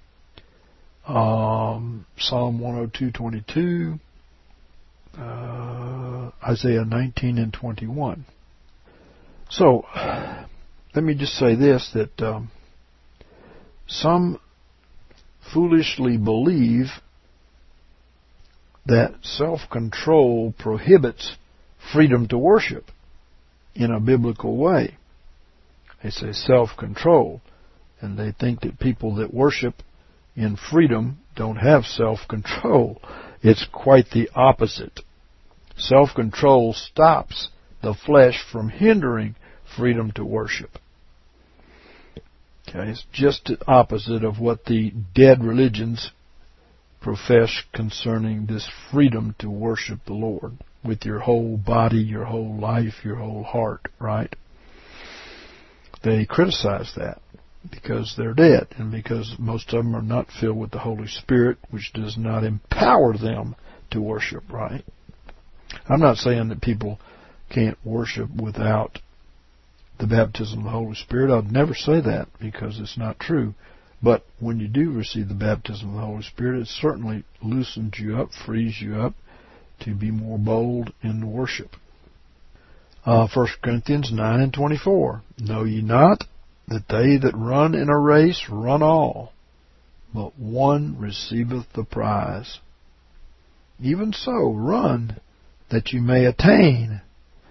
um, Psalm one oh two twenty-two, uh, Isaiah nineteen and twenty-one. So, let me just say this, that um, some foolishly believe that self-control prohibits freedom to worship in a biblical way. They say self-control, and they think that people that worship in freedom don't have self-control. It's quite the opposite. Self-control stops the flesh from hindering freedom to worship. Okay, it's just the opposite of what the dead religions profess concerning this freedom to worship the Lord with your whole body, your whole life, your whole heart, right? They criticize that because they're dead and because most of them are not filled with the Holy Spirit, which does not empower them to worship, right? I'm not saying that people can't worship without the baptism of the Holy Spirit. I'd never say that because it's not true. But when you do receive the baptism of the Holy Spirit, it certainly loosens you up, frees you up to be more bold in worship. Uh, First Corinthians nine and twenty-four. Know ye not that they that run in a race run all, but one receiveth the prize? Even so, run that you may attain.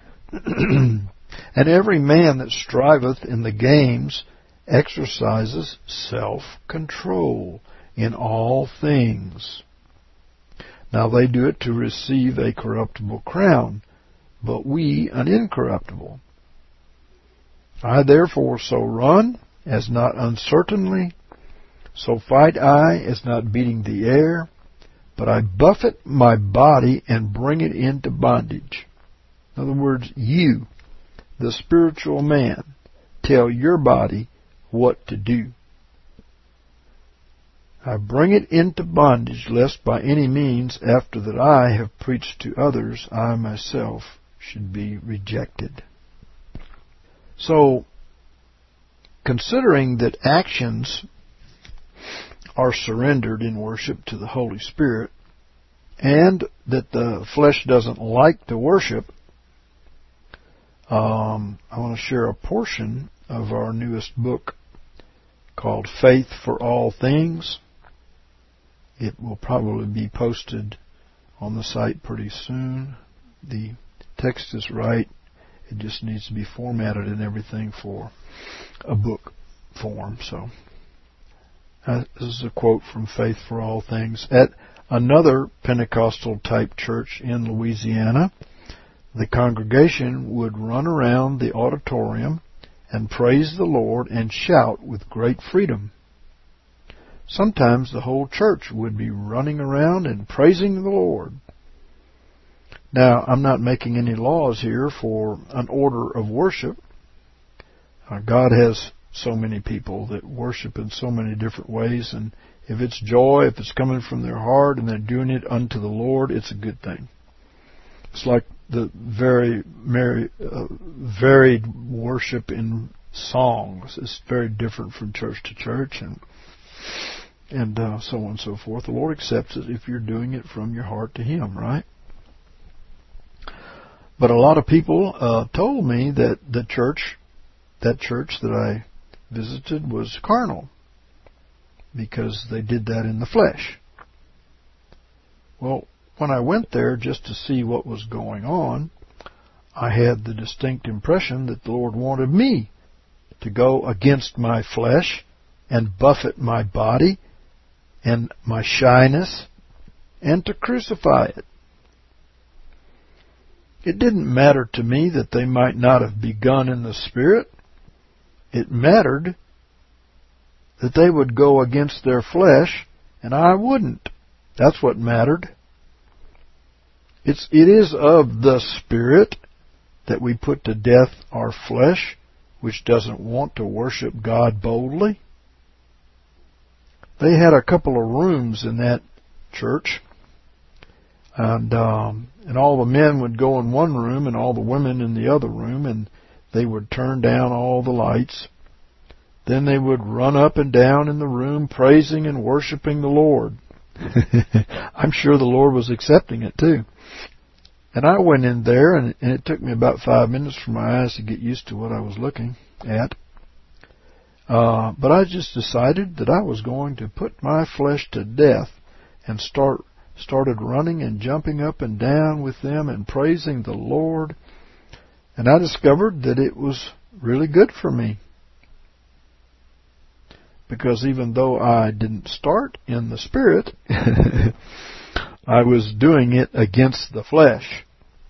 And every man that striveth in the games exercises self-control in all things. Now they do it to receive a corruptible crown, but we an incorruptible. I therefore so run, as not uncertainly, so fight I, as not beating the air, but I buffet my body and bring it into bondage. In other words, you, the spiritual man, tell your body what to do. I bring it into bondage, lest by any means, after that I have preached to others, I myself should be rejected. So, considering that actions are surrendered in worship to the Holy Spirit, and that the flesh doesn't like to worship, um, I want to share a portion of our newest book called Faith for All Things. It will probably be posted on the site pretty soon. The text is right. It just needs to be formatted and everything for a book form. So uh, this is a quote from Faith for All Things. At another Pentecostal type church in Louisiana, the congregation would run around the auditorium and praise the Lord and shout with great freedom. Sometimes the whole church would be running around and praising the Lord. Now, I'm not making any laws here for an order of worship. Uh, God has so many people that worship in so many different ways, and if it's joy, if it's coming from their heart and they're doing it unto the Lord, it's a good thing. It's like the very, very uh, varied worship in songs. It's very different from church to church, and and uh, so on and so forth. The Lord accepts it if you're doing it from your heart to Him, right? But a lot of people uh, told me that the church, that church that I visited, was carnal because they did that in the flesh. Well, when I went there just to see what was going on, I had the distinct impression that the Lord wanted me to go against my flesh and buffet my body and my shyness and to crucify it. It didn't matter to me that they might not have begun in the Spirit. It mattered that they would go against their flesh and I wouldn't. That's what mattered. It's, it is of the Spirit that we put to death our flesh, which doesn't want to worship God boldly. They had a couple of rooms in that church, and um, and all the men would go in one room and all the women in the other room, and they would turn down all the lights. Then they would run up and down in the room praising and worshiping the Lord. I'm sure the Lord was accepting it too. And I went in there, and, and it took me about five minutes for my eyes to get used to what I was looking at. Uh, but I just decided that I was going to put my flesh to death and start started running and jumping up and down with them and praising the Lord. And I discovered that it was really good for me. Because even though I didn't start in the Spirit, I was doing it against the flesh.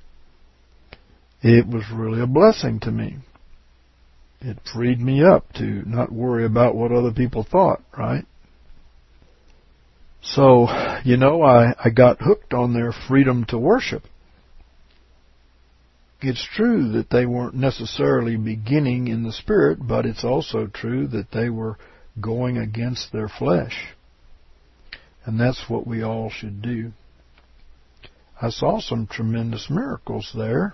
It was really a blessing to me. It freed me up to not worry about what other people thought, right? So, you know, I, I got hooked on their freedom to worship. It's true that they weren't necessarily beginning in the Spirit, but it's also true that they were going against their flesh. And that's what we all should do. I saw some tremendous miracles there.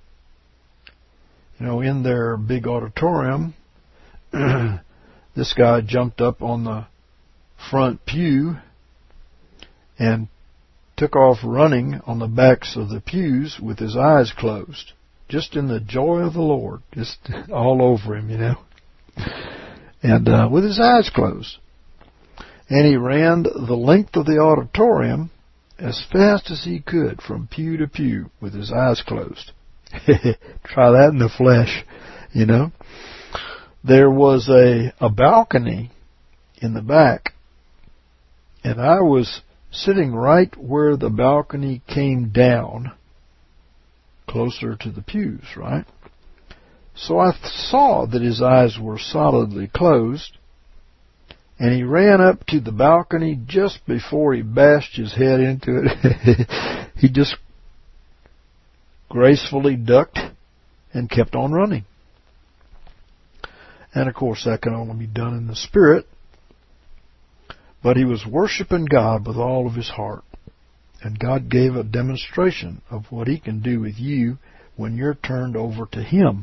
You know, in their big auditorium, this guy jumped up on the front pew and took off running on the backs of the pews with his eyes closed, just in the joy of the Lord, just all over him, you know, and uh, with his eyes closed. And he ran the length of the auditorium as fast as he could from pew to pew with his eyes closed. Try that in the flesh, you know. There was a, a balcony in the back, and I was sitting right where the balcony came down, closer to the pews, right? So I saw that his eyes were solidly closed, and he ran up to the balcony just before he bashed his head into it. He just gracefully ducked and kept on running. And of course that can only be done in the Spirit. But he was worshiping God with all of his heart. And God gave a demonstration of what He can do with you when you're turned over to Him.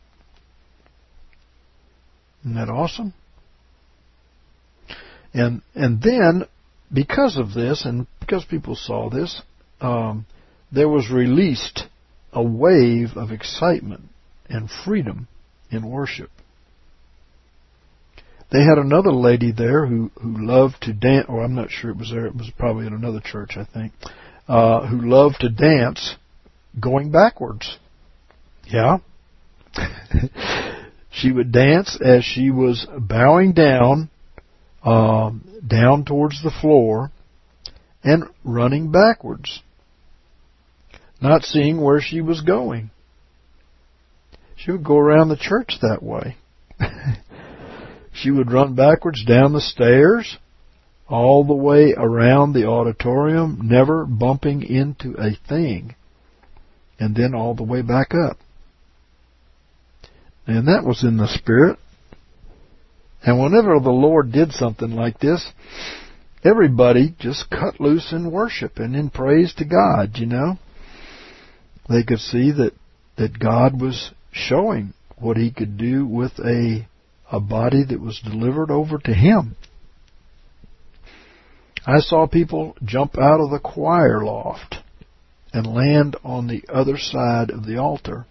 Isn't that awesome? And and then, because of this, and because people saw this, um, there was released a wave of excitement and freedom in worship. They had another lady there who, who loved to dance, or I'm not sure it was there, it was probably at another church, I think, uh, who loved to dance going backwards. Yeah. She would dance as she was bowing down, um, down towards the floor and running backwards, not seeing where she was going. She would go around the church that way. She would run backwards down the stairs, all the way around the auditorium, never bumping into a thing, and then all the way back up. And that was in the Spirit. And whenever the Lord did something like this, everybody just cut loose in worship and in praise to God, you know. They could see that, that God was showing what He could do with a a body that was delivered over to Him. I saw people jump out of the choir loft and land on the other side of the altar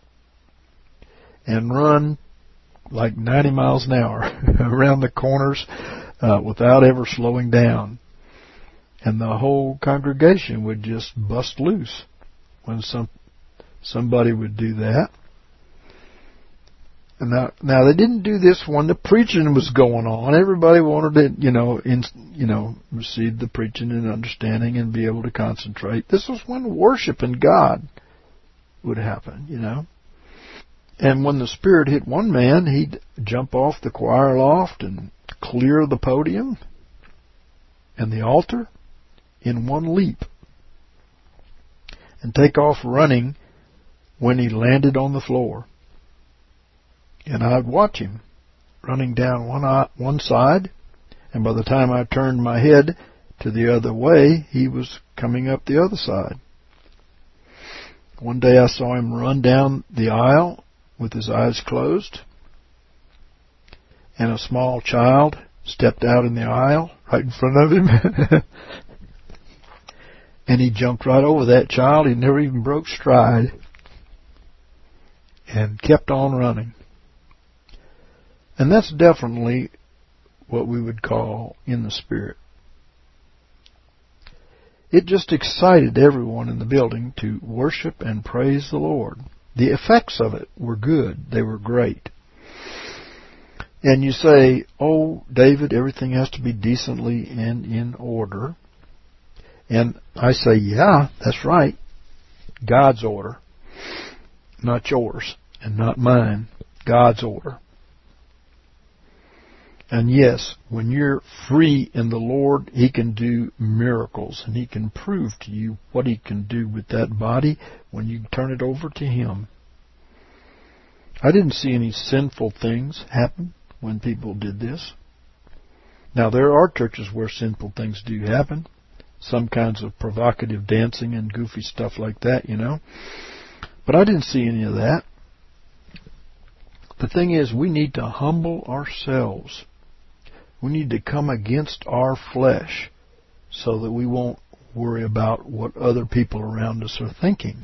and run like ninety miles an hour around the corners uh, without ever slowing down. And the whole congregation would just bust loose when some somebody would do that. And now, now they didn't do this when the preaching was going on. Everybody wanted to, you know, in, you know, receive the preaching and understanding and be able to concentrate. This was when worshiping God would happen, you know. And when the Spirit hit one man, he'd jump off the choir loft and clear the podium and the altar in one leap and take off running when he landed on the floor. And I'd watch him running down one one side, and by the time I turned my head to the other way, he was coming up the other side. One day I saw him run down the aisle with his eyes closed, and a small child stepped out in the aisle right in front of him. And he jumped right over that child. He never even broke stride and kept on running. And that's definitely what we would call in the Spirit. it just excited everyone in the building to worship and praise the Lord. The effects of it were good. They were great. And you say, oh, David, everything has to be decently and in order. And I say, yeah, that's right. God's order. Not yours and not mine. God's order. And yes, when you're free in the Lord, He can do miracles, and He can prove to you what He can do with that body when you turn it over to Him. I didn't see any sinful things happen when people did this. Now, there are churches where sinful things do happen. Some kinds of provocative dancing and goofy stuff like that, you know. But I didn't see any of that. The thing is, we need to humble ourselves. We need to come against our flesh so that we won't worry about what other people around us are thinking.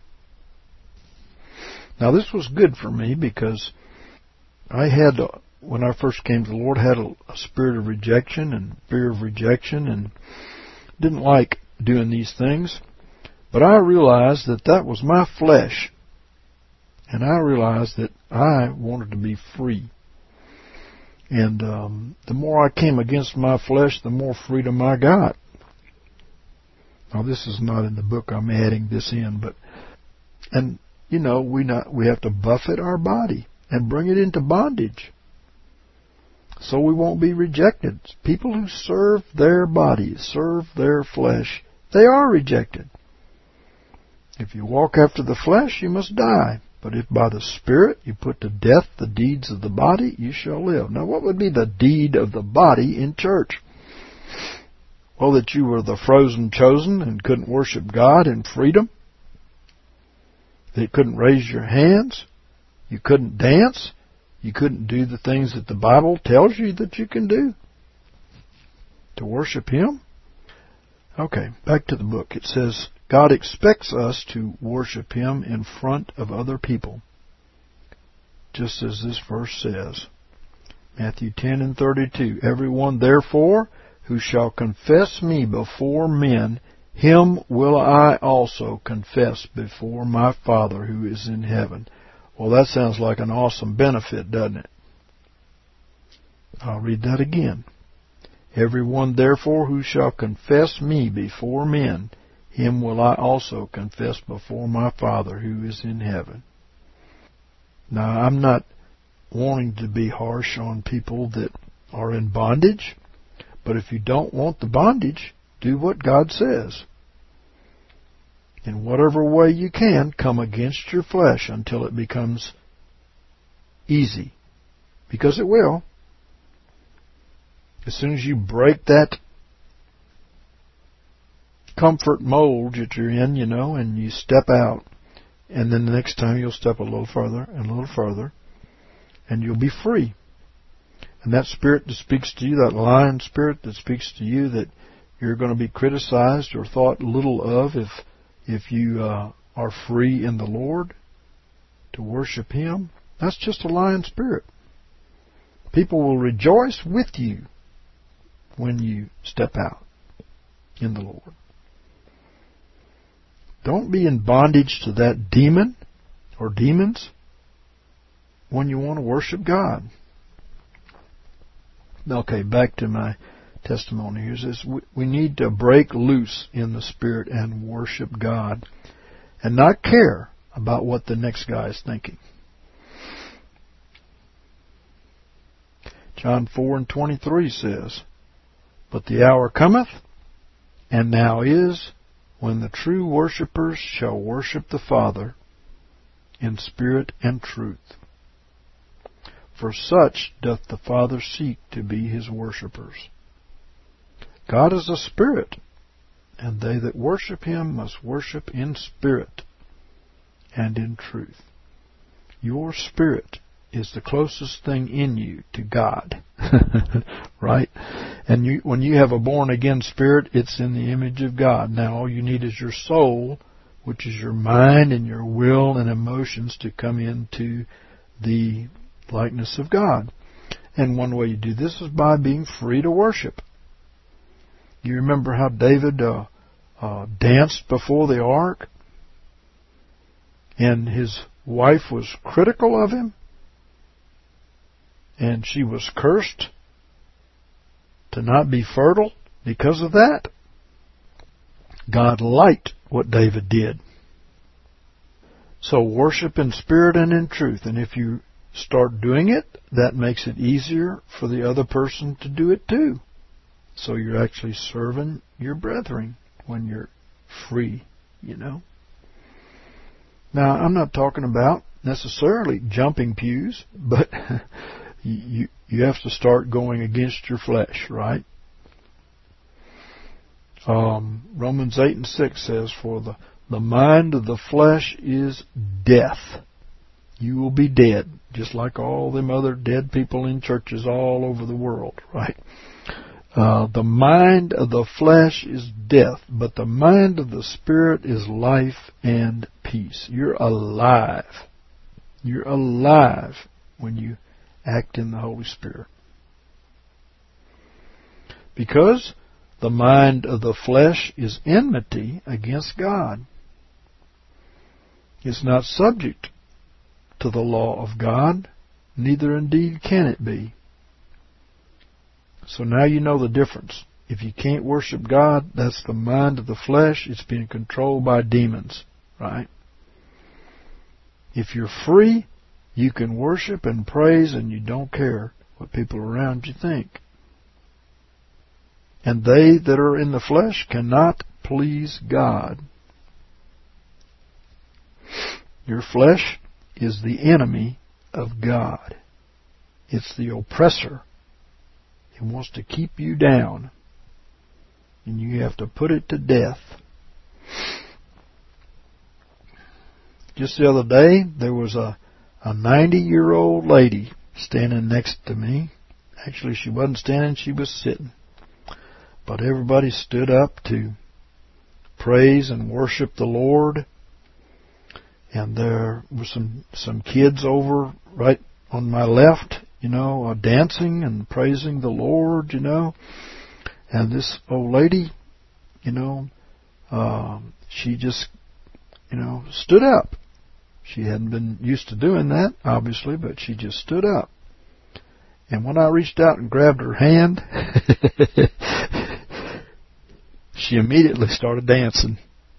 Now, this was good for me because I had, when I first came to the Lord, had a, a spirit of rejection and fear of rejection and didn't like doing these things. But I realized that that was my flesh. And I realized that I wanted to be free. And um, the more I came against my flesh, the more freedom I got. Now, this is not in the book. I'm adding this in. But, and, you know, we not we have to buffet our body and bring it into bondage so we won't be rejected. People who serve their bodies, serve their flesh, they are rejected. If you walk after the flesh, you must die. But if by the Spirit you put to death the deeds of the body, you shall live. Now, what would be the deed of the body in church? Well, that you were the frozen chosen and couldn't worship God in freedom. That you couldn't raise your hands. You couldn't dance. You couldn't do the things that the Bible tells you that you can do to worship Him. Okay, back to the book. It says, God expects us to worship Him in front of other people, just as this verse says. Matthew ten and thirty-two. Everyone, therefore, who shall confess me before men, him will I also confess before my Father who is in heaven. Well, that sounds like an awesome benefit, doesn't it? I'll read that again. Everyone, therefore, who shall confess me before men, him will I also confess before my Father who is in heaven. Now, I'm not wanting to be harsh on people that are in bondage, but if you don't want the bondage, do what God says. In whatever way you can, come against your flesh until it becomes easy. Because it will. As soon as you break that comfort mold that you're in, you know, and you step out, and then the next time you'll step a little further and a little further, and you'll be free. And that spirit that speaks to you, that lion spirit that speaks to you that you're going to be criticized or thought little of if if you uh, are free in the Lord to worship Him, that's just a lion spirit. People will rejoice with you when you step out in the Lord. Don't be in bondage to that demon or demons when you want to worship God. Okay, back to my testimony here. It says we need to break loose in the Spirit and worship God and not care about what the next guy is thinking. John four and twenty-three says, but the hour cometh, and now is, when the true worshippers shall worship the Father in spirit and truth. For such doth the Father seek to be His worshippers. God is a spirit, and they that worship Him must worship in spirit and in truth. Your spirit is the closest thing in you to God, right? And you, when you have a born-again spirit, it's in the image of God. Now all you need is your soul, which is your mind and your will and emotions, to come into the likeness of God. And one way you do this is by being free to worship. You remember how David uh, uh, danced before the ark, and his wife was critical of him, and she was cursed to not be fertile because of that. God liked what David did. So worship in spirit and in truth. And if you start doing it, that makes it easier for the other person to do it too. So you're actually serving your brethren when you're free, you know. Now, I'm not talking about necessarily jumping pews, but you you have to start going against your flesh, right? Um, Romans eight and six says, for the, the mind of the flesh is death. You will be dead, just like all them other dead people in churches all over the world, right? Uh, the mind of the flesh is death, but the mind of the Spirit is life and peace. You're alive. You're alive when you act in the Holy Spirit. Because the mind of the flesh is enmity against God. It's not subject to the law of God, neither indeed can it be. So now you know the difference. If you can't worship God, that's the mind of the flesh. It's being controlled by demons, right? If you're free, you can worship and praise and you don't care what people around you think. And they that are in the flesh cannot please God. Your flesh is the enemy of God. It's the oppressor. It wants to keep you down. And you have to put it to death. Just the other day, there was a a ninety-year-old lady standing next to me. Actually, she wasn't standing, she was sitting. But everybody stood up to praise and worship the Lord. And there were some, some kids over right on my left, you know, uh, dancing and praising the Lord, you know. And this old lady, you know, uh, she just, you know, stood up. She hadn't been used to doing that, obviously, but she just stood up. And when I reached out and grabbed her hand, she immediately started dancing.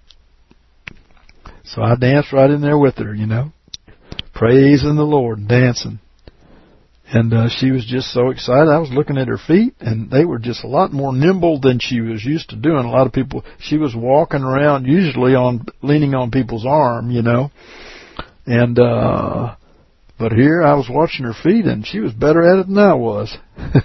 So I danced right in there with her, you know, praising the Lord and dancing. And uh, she was just so excited. I was looking at her feet, and they were just a lot more nimble than she was used to doing. A lot of people, she was walking around usually on leaning on people's arm, you know. And, uh, but here I was watching her feet, and she was better at it than I was.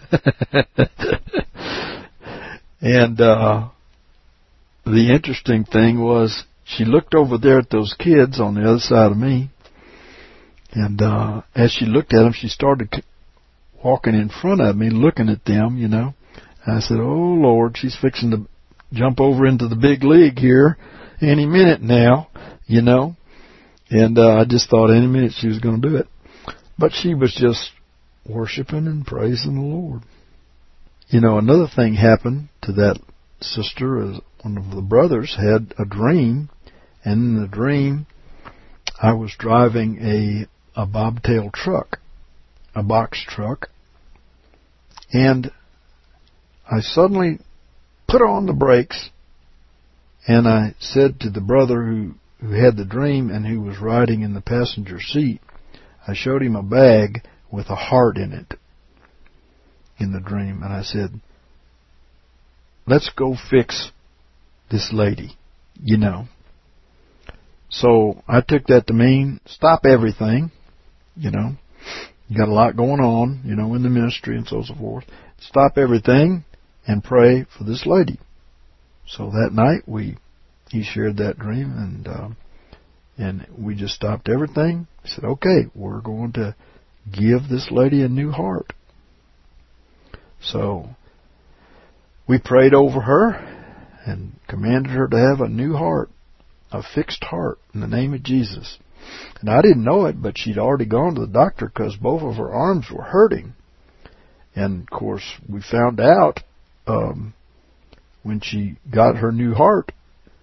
And, uh, the interesting thing was she looked over there at those kids on the other side of me. And, uh, as she looked at them, she started walking in front of me, looking at them, you know. And I said, oh, Lord, she's fixing to jump over into the big league here any minute now, you know. And uh, I just thought any minute she was going to do it. But she was just worshiping and praising the Lord. You know, another thing happened to that sister is one of the brothers had a dream. And in the dream, I was driving a, a bobtail truck, a box truck. And I suddenly put on the brakes. And I said to the brother who who had the dream and who was riding in the passenger seat, I showed him a bag with a heart in it in the dream. And I said, let's go fix this lady, you know. So I took that to mean stop everything, you know. You got a lot going on, you know, in the ministry and so forth. Stop everything and pray for this lady. So that night we He shared that dream, and uh, and we just stopped everything. He said, okay, we're going to give this lady a new heart. So we prayed over her and commanded her to have a new heart, a fixed heart in the name of Jesus. And I didn't know it, but she'd already gone to the doctor because both of her arms were hurting. And, of course, we found out um, when she got her new heart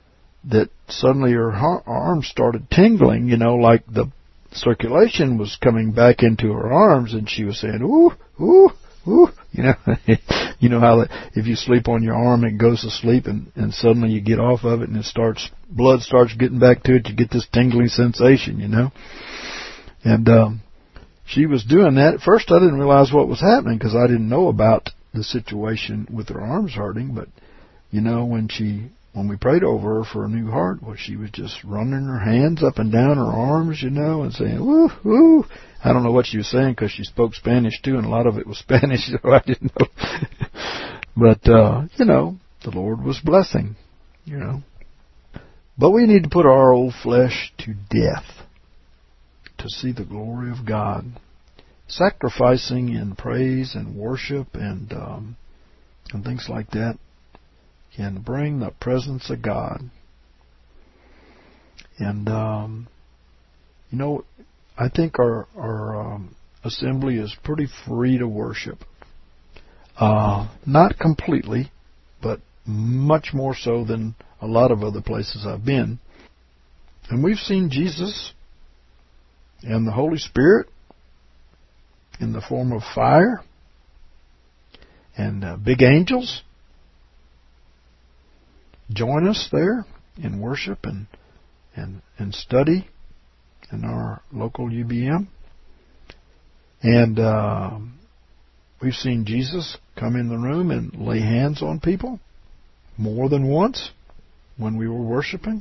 that suddenly her arms started tingling, you know, like the circulation was coming back into her arms, and she was saying, ooh, ooh, ooh, you know, you know how that if you sleep on your arm, it goes to sleep, and, and suddenly you get off of it, and it starts, blood starts getting back to it, you get this tingling sensation, you know. And um, she was doing that. At first I didn't realize what was happening because I didn't know about the situation with her arms hurting, but, you know, when she... When we prayed over her for a new heart, well, she was just running her hands up and down her arms, you know, and saying, woo, woo. I don't know what she was saying because she spoke Spanish, too, and a lot of it was Spanish, so I didn't know. But, uh, you know, the Lord was blessing, you know. But we need to put our old flesh to death to see the glory of God. Sacrificing in praise and worship and um, and things like that can bring the presence of God. And, um, you know, I think our, our um, assembly is pretty free to worship. Uh, not completely, but much more so than a lot of other places I've been. And we've seen Jesus and the Holy Spirit in the form of fire and uh, big angels join us there in worship and and, and study in our local U B M. And uh, we've seen Jesus come in the room and lay hands on people more than once when we were worshiping.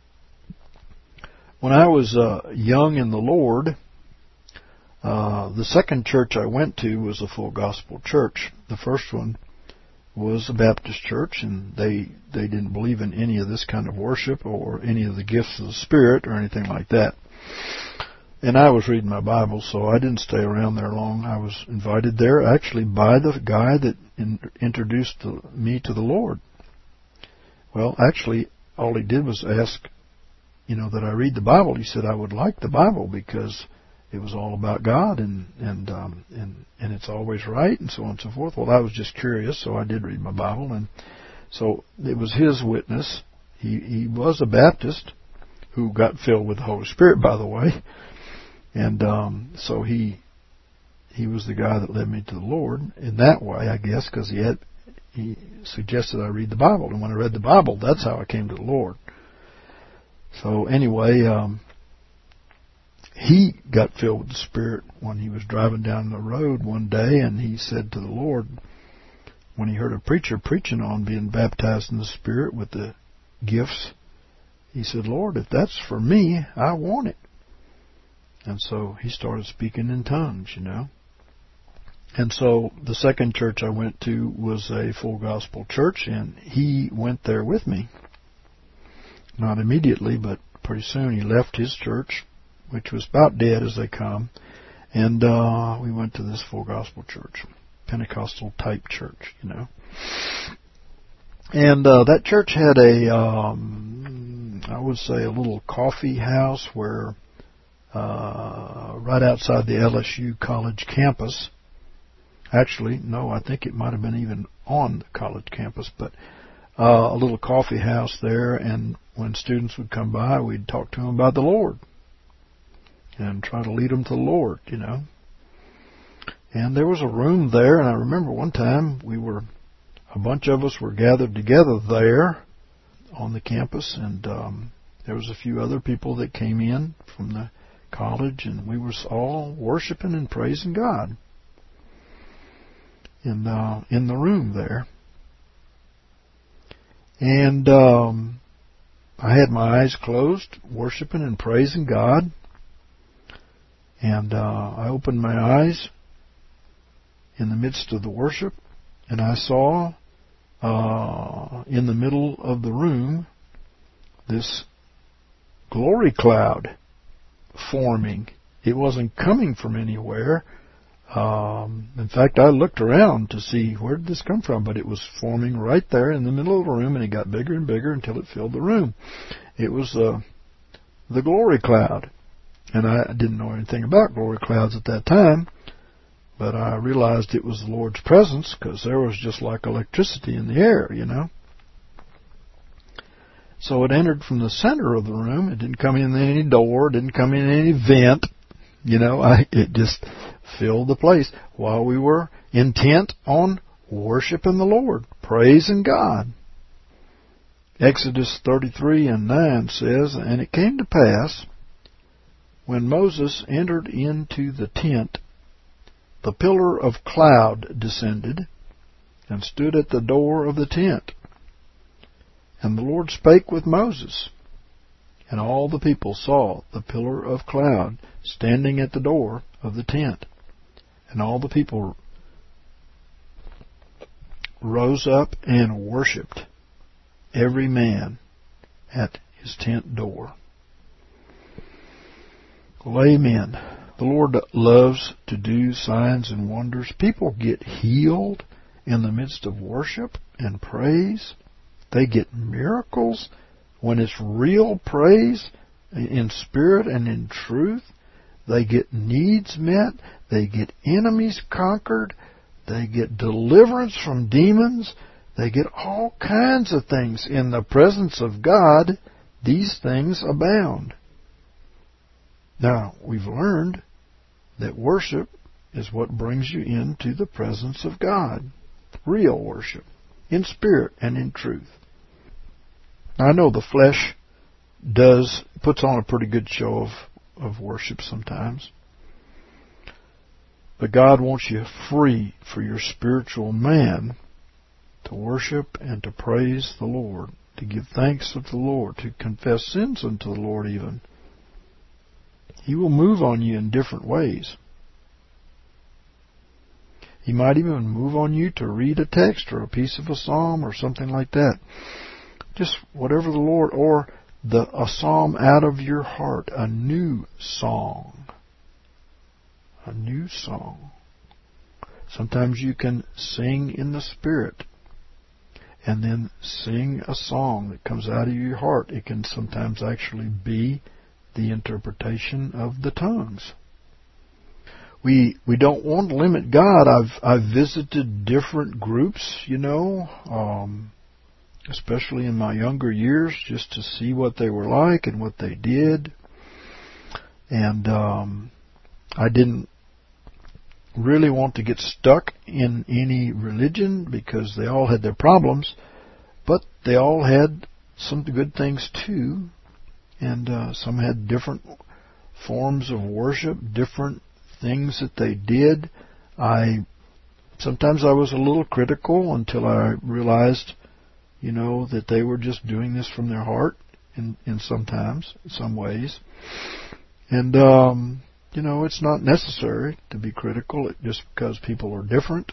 When I was uh, young in the Lord, uh, the second church I went to was a full gospel church. The first one was a Baptist church, and they they didn't believe in any of this kind of worship or any of the gifts of the Spirit or anything like that. And I was reading my Bible, so I didn't stay around there long. I was invited there actually by the guy that in, introduced the, me to the Lord. Well, actually, all he did was ask, you know, that I read the Bible. He said I would like the Bible because it was all about God, and and um, and and it's always right, and so on and so forth. Well, I was just curious, so I did read my Bible, and so it was his witness. He he was a Baptist who got filled with the Holy Spirit, by the way, and um, so he he was the guy that led me to the Lord in that way, I guess, because he had he suggested I read the Bible, and when I read the Bible, that's how I came to the Lord. So anyway. Um, He got filled with the Spirit when he was driving down the road one day, and he said to the Lord, when he heard a preacher preaching on being baptized in the Spirit with the gifts, he said, Lord, if that's for me, I want it. And so he started speaking in tongues, you know. And so the second church I went to was a full gospel church, and he went there with me. Not immediately, but pretty soon he left his church, which was about dead as they come, and uh, we went to this full gospel church, Pentecostal type church, you know. And uh, that church had a, um, I would say, a little coffee house where, uh, right outside the L S U college campus. Actually, no, I think it might have been even on the college campus, but uh, a little coffee house there, and when students would come by, we'd talk to them about the Lord and try to lead them to the Lord, you know. And there was a room there, and I remember one time we were, a bunch of us were gathered together there on the campus, and um, there was a few other people that came in from the college, and we were all worshiping and praising God in uh, in the room there. And um, I had my eyes closed, worshiping and praising God. And uh, I opened my eyes in the midst of the worship, and I saw uh, in the middle of the room this glory cloud forming. It wasn't coming from anywhere. Um, in fact, I looked around to see where did this come from, but it was forming right there in the middle of the room, and it got bigger and bigger until it filled the room. It was uh, the glory cloud. And I didn't know anything about glory clouds at that time, but I realized it was the Lord's presence because there was just like electricity in the air, you know. So it entered from the center of the room. It didn't come in any door. It didn't come in any vent. You know, I, it just filled the place while we were intent on worshiping the Lord, praising God. Exodus thirty-three and nine says, "And it came to pass, when Moses entered into the tent, the pillar of cloud descended and stood at the door of the tent. And the Lord spake with Moses. And all the people saw the pillar of cloud standing at the door of the tent. And all the people rose up and worshipped, every man at his tent door." Well, amen. The Lord loves to do signs and wonders. People get healed in the midst of worship and praise. They get miracles when it's real praise in spirit and in truth. They get needs met. They get enemies conquered. They get deliverance from demons. They get all kinds of things. In the presence of God, these things abound. Now, we've learned that worship is what brings you into the presence of God. Real worship, in spirit and in truth. Now, I know the flesh does, puts on a pretty good show of, of worship sometimes. But God wants you free for your spiritual man to worship and to praise the Lord, to give thanks unto the Lord, to confess sins unto the Lord even. He will move on you in different ways. He might even move on you to read a text or a piece of a psalm or something like that. Just whatever the Lord, or the a psalm out of your heart, a new song. A new song. Sometimes you can sing in the Spirit and then sing a song that comes out of your heart. It can sometimes actually be the interpretation of the tongues. We we don't want to limit God. I've I've visited different groups, you know, um, especially in my younger years, just to see what they were like and what they did. And um, I didn't really want to get stuck in any religion because they all had their problems, but they all had some good things too. And uh, some had different forms of worship, different things that they did. I sometimes I was a little critical until I realized, you know, that they were just doing this from their heart in, in sometimes, in some ways. And, um, you know, it's not necessary to be critical just because people are different.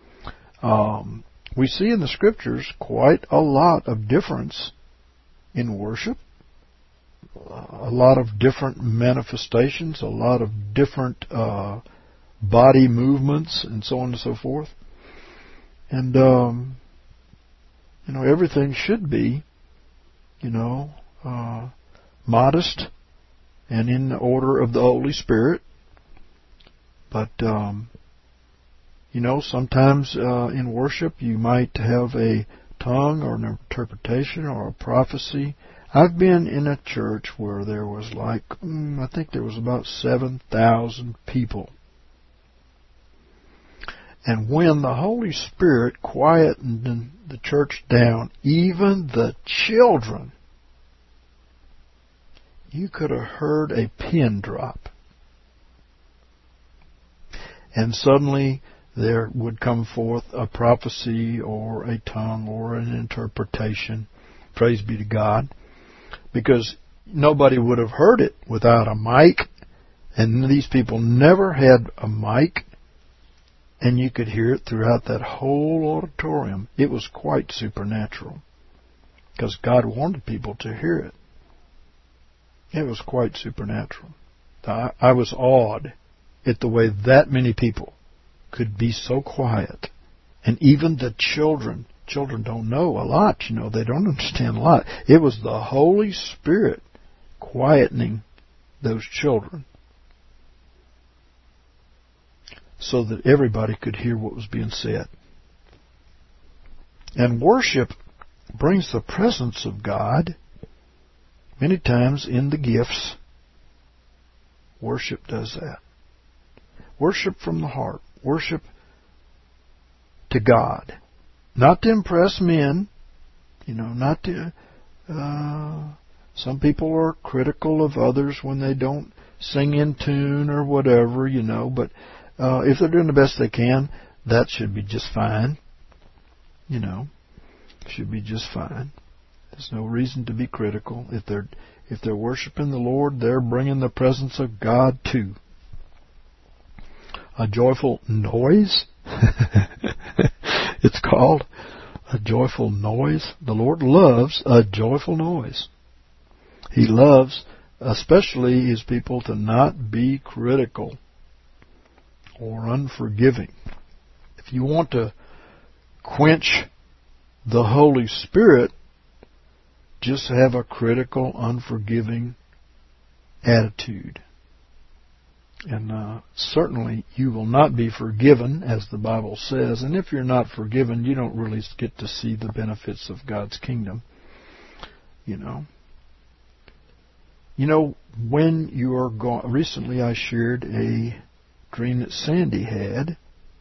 Um, we see in the Scriptures quite a lot of difference in worship. A lot of different manifestations, a lot of different uh, body movements, and so on and so forth. And, um, you know, everything should be, you know, uh, modest and in the order of the Holy Spirit. But, um, you know, sometimes uh, in worship you might have a tongue or an interpretation or a prophecy. I've been in a church where there was like, mm, I think there was about seven thousand people. And when the Holy Spirit quietened the church down, even the children, you could have heard a pin drop. And suddenly there would come forth a prophecy or a tongue or an interpretation. Praise be to God. Because nobody would have heard it without a mic. And these people never had a mic. And you could hear it throughout that whole auditorium. It was quite supernatural. Because God wanted people to hear it. It was quite supernatural. I, I was awed at the way that many people could be so quiet. And even the children. Children don't know a lot, you know. They don't understand a lot. It was the Holy Spirit quietening those children so that everybody could hear what was being said. And worship brings the presence of God Many times in the gifts, worship does that. Worship from the heart. Worship to God. Not to impress men. You know, not to... Uh, some people are critical of others when they don't sing in tune or whatever, you know. But uh, if they're doing the best they can, that should be just fine. You know, should be just fine. There's no reason to be critical. If they're if they're worshiping the Lord, they're bringing the presence of God too. A joyful noise. It's called a joyful noise. The Lord loves a joyful noise. He loves, especially His people, to not be critical or unforgiving. If you want to quench the Holy Spirit, just have a critical, unforgiving attitude. And uh, certainly you will not be forgiven, as the Bible says. And if you're not forgiven, you don't really get to see the benefits of God's kingdom. You know. You know, when you are going... Recently I shared a dream that Sandy had.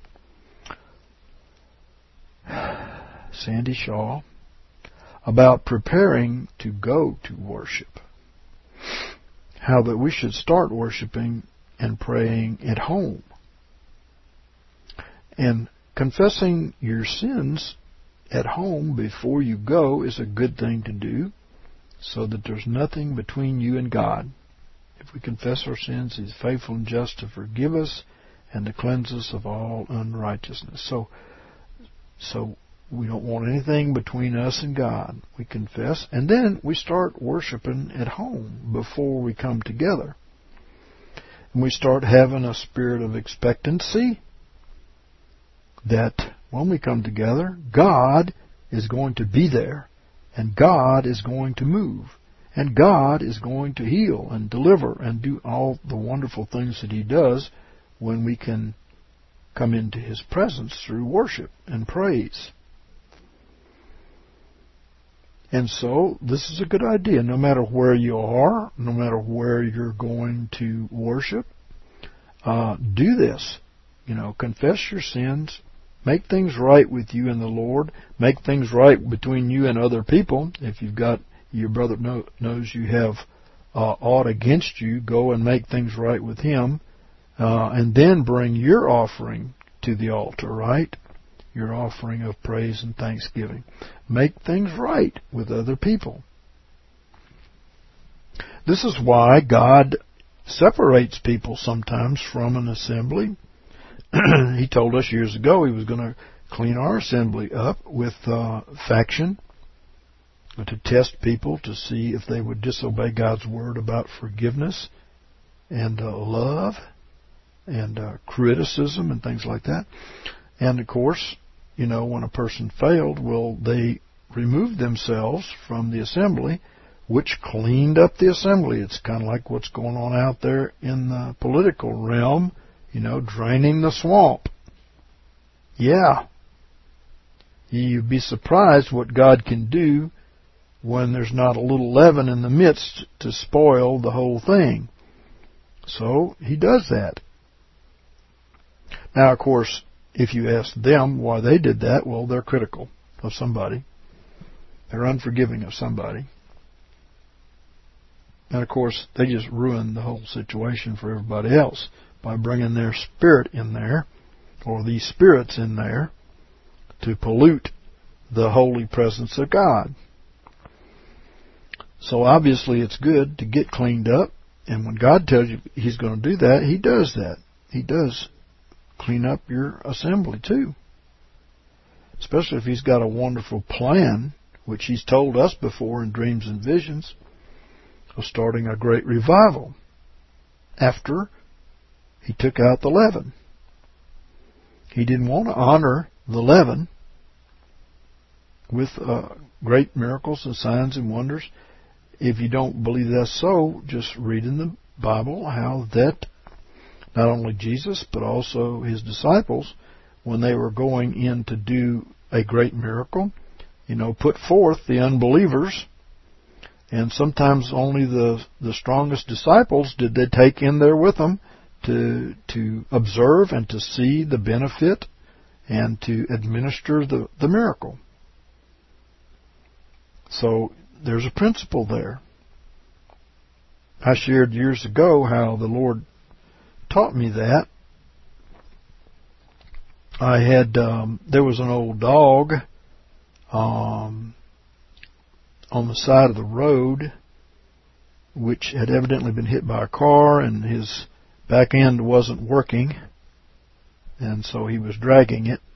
Sandy Shaw. About preparing to go to worship. How that we should start worshiping and praying at home. And confessing your sins at home before you go is a good thing to do, so that there's nothing between you and God. If we confess our sins, He's faithful and just to forgive us and to cleanse us of all unrighteousness. So, so we don't want anything between us and God. We confess, and then we start worshiping at home before we come together. And we start having a spirit of expectancy that when we come together, God is going to be there, and God is going to move, and God is going to heal and deliver and do all the wonderful things that He does when we can come into His presence through worship and praise. And so, this is a good idea. No matter where you are, no matter where you're going to worship, uh, do this. You know, confess your sins, make things right with you and the Lord, make things right between you and other people. If you've got, your brother know, knows you have uh, aught against you, go and make things right with him, uh, and then bring your offering to the altar, right? Your offering of praise and thanksgiving. Make things right with other people. This is why God separates people sometimes from an assembly. He told us years ago He was going to clean our assembly up with uh, faction, to test people to see if they would disobey God's word about forgiveness and uh, love and uh, criticism and things like that. And of course, you know, when a person failed, well, they removed themselves from the assembly, which cleaned up the assembly. It's kind of like what's going on out there in the political realm, you know, draining the swamp. Yeah. You'd be surprised what God can do when there's not a little leaven in the midst to spoil the whole thing. So, He does that. Now, of course, if you ask them why they did that, well, they're critical of somebody. They're unforgiving of somebody. And, of course, they just ruin the whole situation for everybody else by bringing their spirit in there, or these spirits in there, to pollute the holy presence of God. So, obviously, it's good to get cleaned up. And when God tells you He's going to do that, He does that. He does clean up your assembly too. Especially if He's got a wonderful plan, which He's told us before in dreams and visions, of starting a great revival after He took out the leaven. He didn't want to honor the leaven with uh, great miracles and signs and wonders. If you don't believe that's so, just read in the Bible how that not only Jesus, but also His disciples, when they were going in to do a great miracle, you know, put forth the unbelievers And sometimes only the, the strongest disciples did they take in there with them to, to observe and to see the benefit and to administer the, the miracle. So there's a principle there. I shared years ago how the Lord taught me that. I had, um, there was an old dog, um, on the side of the road, which had evidently been hit by a car, and his back end wasn't working, and so he was dragging it.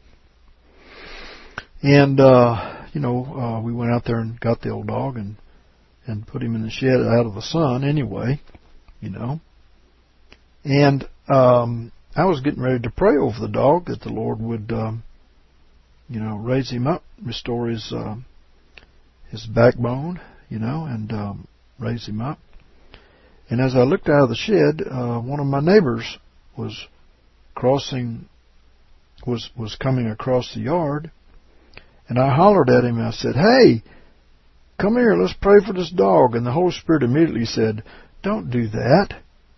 And, uh, you know, uh, we went out there and got the old dog and, and put him in the shed out of the sun anyway, you know. And, um, I was getting ready to pray over the dog that the Lord would, um, you know, raise him up, restore his, uh, his backbone, you know, and um, raise him up. And as I looked out of the shed, uh, one of my neighbors was crossing, was was coming across the yard, and I hollered at him and I said, "Hey, come here, let's pray for this dog." And the Holy Spirit immediately said, "Don't do that."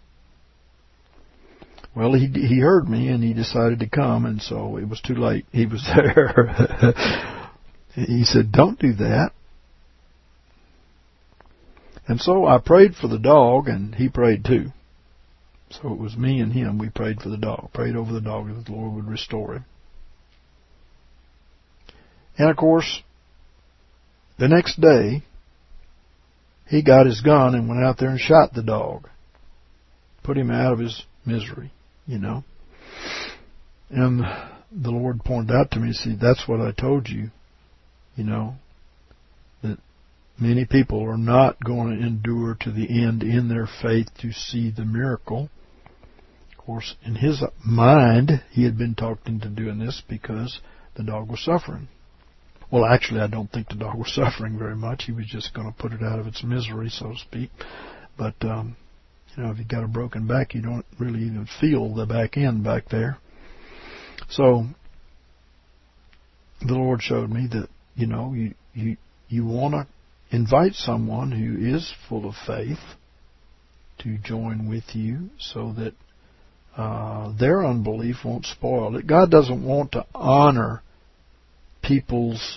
Well, he he heard me and he decided to come, and so it was too late. He was there. He said, "Don't do that." And so I prayed for the dog, and he prayed too. So it was me and him. We prayed for the dog, prayed over the dog that the Lord would restore him. And of course, the next day, he got his gun and went out there and shot the dog. Put him out of his misery, you know. And the Lord pointed out to me, see, that's what I told you, you know, that many people are not going to endure to the end in their faith to see the miracle. Of course, in his mind, he had been talked into doing this because the dog was suffering. Well, actually, I don't think the dog was suffering very much. He was just going to put it out of its misery, so to speak. But, um, you know, if you got a broken back, you don't really even feel the back end back there. So, the Lord showed me that, you know, you, you, you want to invite someone who is full of faith to join with you so that uh, their unbelief won't spoil it. God doesn't want to honor people's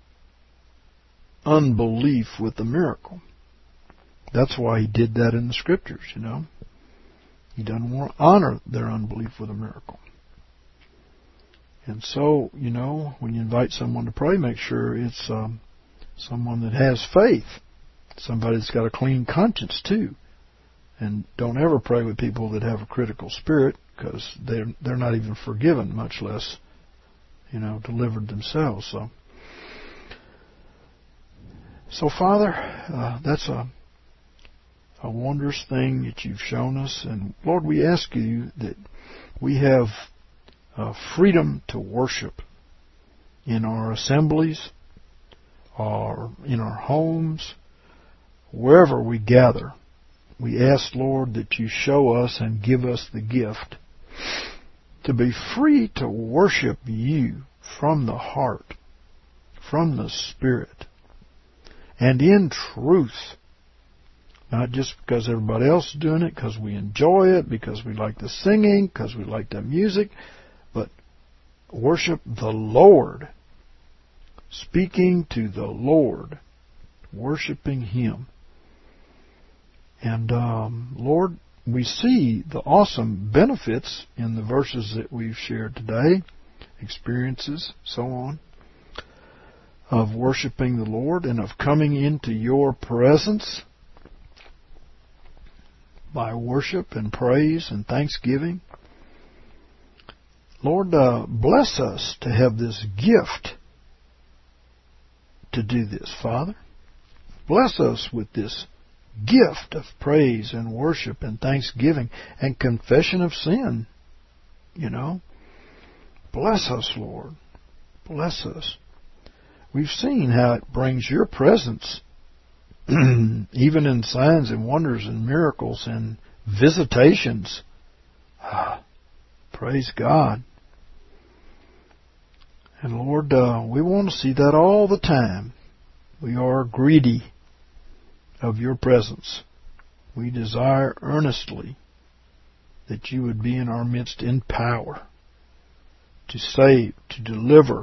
unbelief with the miracle. That's why he did that in the Scriptures, you know. He doesn't want to honor their unbelief with a miracle. And so, you know, when you invite someone to pray, make sure it's um, someone that has faith. Somebody that's got a clean conscience, too. And don't ever pray with people that have a critical spirit, because they're, they're not even forgiven, much less, you know, delivered themselves. So, so Father, uh, that's a, a wondrous thing that you've shown us. And, Lord, we ask you that we have uh, freedom to worship in our assemblies, or in our homes, wherever we gather. We ask, Lord, that you show us and give us the gift to be free to worship you from the heart, from the Spirit, and in truth. Not just because everybody else is doing it, because we enjoy it, because we like the singing, because we like the music, but worship the Lord, speaking to the Lord, worshiping Him. And, um, Lord, we see the awesome benefits in the verses that we've shared today, experiences, so on, of worshiping the Lord and of coming into your presence by worship and praise and thanksgiving. Lord, uh, bless us to have this gift to do this, Father. Bless us with this gift of praise and worship and thanksgiving and confession of sin. You know, bless us, Lord. Bless us. We've seen how it brings your presence, even in signs and wonders and miracles and visitations. Ah, praise God. And Lord, uh, we want to see that all the time. We are greedy. of your presence. We desire earnestly that you would be in our midst in power to save, to deliver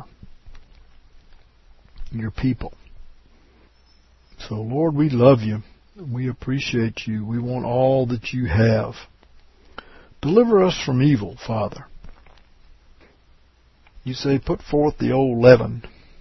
your people. So, Lord, we love you. We appreciate you. We want all that you have. Deliver us from evil, Father. You say, put forth the old leaven,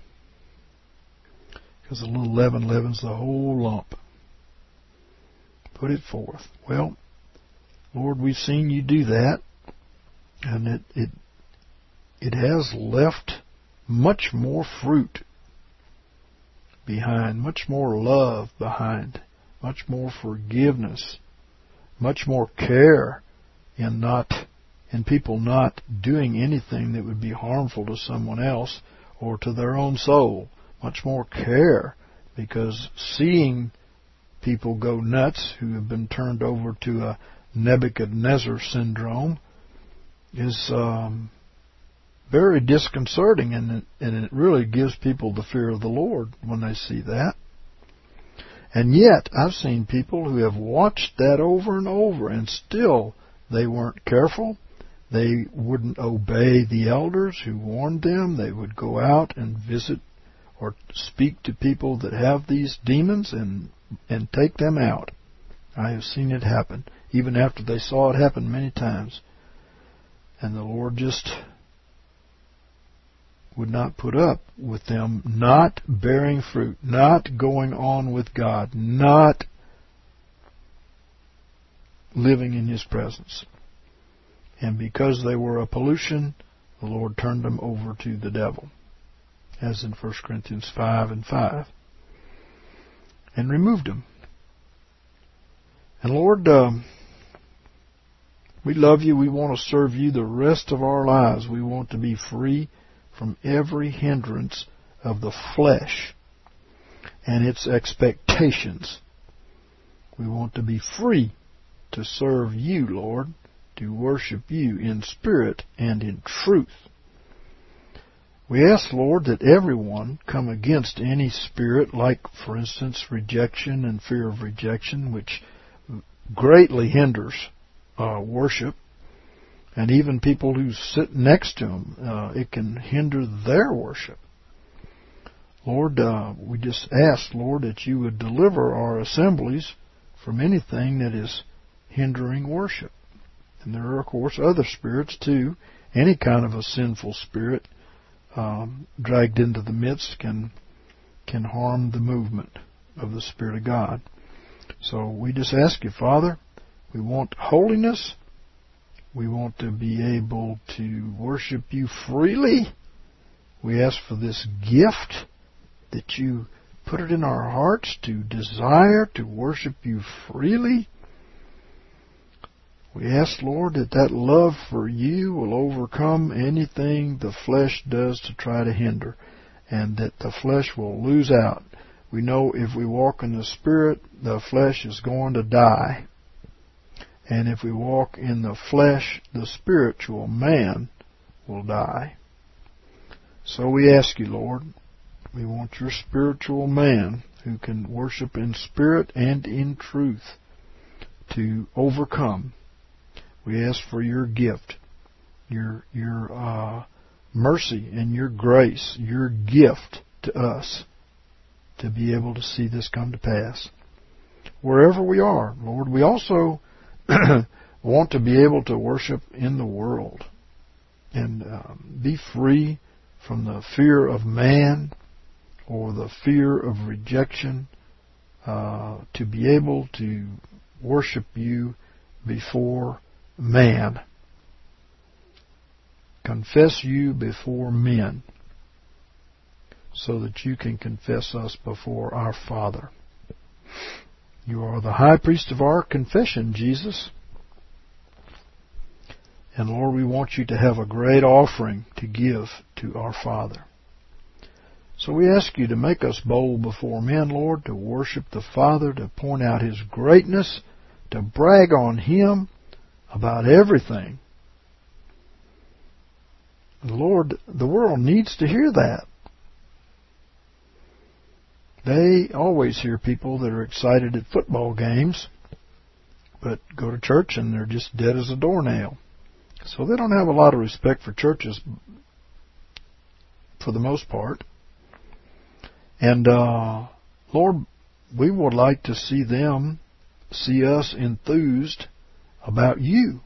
because a little leaven leavens the whole lump. Put it forth. Well, Lord, we've seen you do that, and it it it has left much more fruit behind, much more love behind, much more forgiveness, much more care in not in people not doing anything that would be harmful to someone else or to their own soul. Much more care, because seeing people go nuts who have been turned over to a Nebuchadnezzar syndrome is um, very disconcerting, and it, and it really gives people the fear of the Lord when they see that. And yet, I've seen people who have watched that over and over, and still they weren't careful. They wouldn't obey the elders who warned them. They would go out and visit or speak to people that have these demons and and take them out. I have seen it happen, even after they saw it happen many times. And the Lord just would not put up with them not bearing fruit, not going on with God, not living in His presence. And because they were a pollution, the Lord turned them over to the devil, as in First Corinthians five and five, and removed them. And Lord, um, we love you. We want to serve you the rest of our lives. We want to be free from every hindrance of the flesh and its expectations. We want to be free to serve you, Lord, to worship you in spirit and in truth. We ask, Lord, that everyone come against any spirit, like, for instance, rejection and fear of rejection, which greatly hinders uh, worship. And even people who sit next to them, uh, it can hinder their worship. Lord, uh, we just ask, Lord, that you would deliver our assemblies from anything that is hindering worship. And there are, of course, other spirits, too. Any kind of a sinful spirit um, dragged into the midst can can harm the movement of the Spirit of God. So we just ask you, Father, we want holiness. We want to be able to worship you freely. We ask for this gift, that you put it in our hearts to desire to worship you freely. We ask, Lord, that that love for you will overcome anything the flesh does to try to hinder, and that the flesh will lose out. We know if we walk in the Spirit, the flesh is going to die. And if we walk in the flesh, the spiritual man will die. So we ask you, Lord, we want your spiritual man who can worship in spirit and in truth to overcome. We ask for your gift, your your uh, mercy and your grace, your gift to us to be able to see this come to pass. Wherever we are, Lord, we also want to be able to worship in the world and um, be free from the fear of man or the fear of rejection, uh, to be able to worship you before man, confess you before men, so that you can confess us before our Father. You are the high priest of our confession, Jesus. And Lord, we want you to have a great offering to give to our Father. So we ask you to make us bold before men, Lord, to worship the Father, to point out His greatness, to brag on Him about everything. Lord, the world needs to hear that. They always hear people that are excited at football games, but go to church and they're just dead as a doornail. So they don't have a lot of respect for churches for the most part. And, uh, Lord, we would like to see them, see us enthused about you.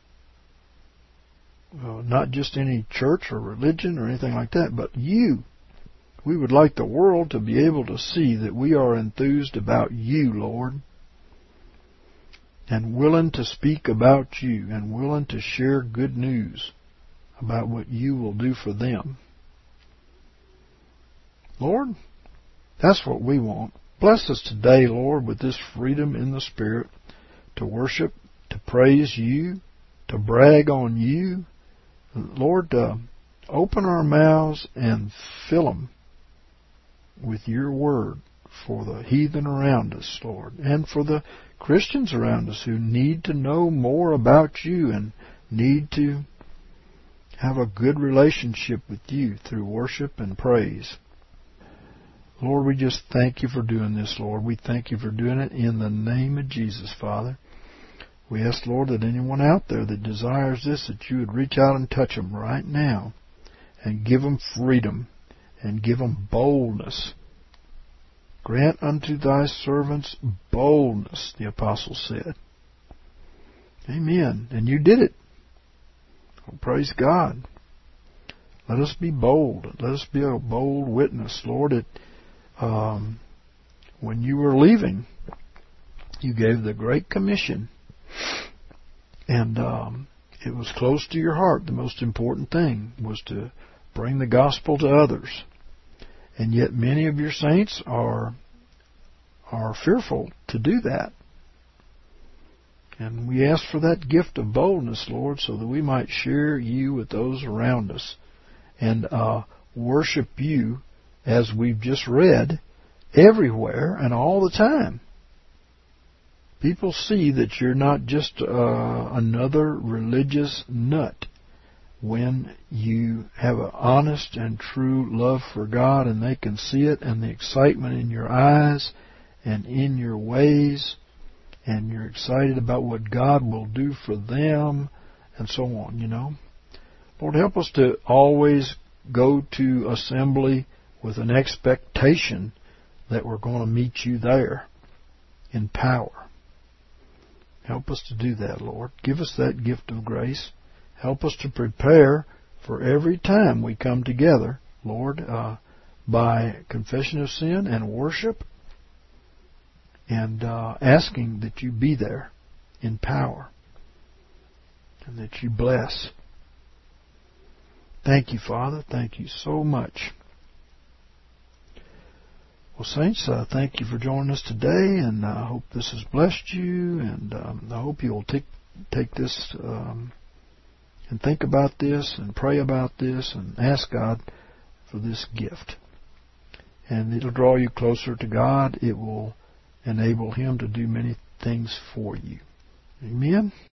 Uh, not just any church or religion or anything like that, but you. We would like the world to be able to see that we are enthused about you, Lord, and willing to speak about you and willing to share good news about what you will do for them. Lord, that's what we want. Bless us today, Lord, with this freedom in the Spirit to worship, to praise you, to brag on you. Lord, uh, open our mouths and fill them with your word for the heathen around us, Lord, and for the Christians around us who need to know more about you and need to have a good relationship with you through worship and praise. Lord, we just thank you for doing this, Lord. We thank you for doing it in the name of Jesus, Father. We ask, Lord, that anyone out there that desires this, that you would reach out and touch them right now and give them freedom and give them boldness. Grant unto thy servants boldness, the apostle said. Amen. And you did it. Well, praise God. Let us be bold. Let us be a bold witness, Lord. It, um, when you were leaving, you gave the Great Commission. And um, it was close to your heart. The most important thing was to bring the gospel to others. And yet many of your saints are are fearful to do that. And we ask for that gift of boldness, Lord, so that we might share you with those around us and uh, worship you, as we've just read, everywhere and all the time. People see that you're not just uh, another religious nut when you have an honest and true love for God, and they can see it, and the excitement in your eyes and in your ways, and you're excited about what God will do for them, and so on, you know. Lord, help us to always go to assembly with an expectation that we're going to meet you there in power. Help us to do that, Lord. Give us that gift of grace. Help us to prepare for every time we come together, Lord, uh, by confession of sin and worship, and uh, asking that you be there in power and that you bless. Thank you, Father. Thank you so much. Well, saints, uh, thank you for joining us today, and I hope this has blessed you, and um, I hope you'll take take this um, and think about this and pray about this and ask God for this gift. And it'll draw you closer to God. It will enable Him to do many things for you. Amen.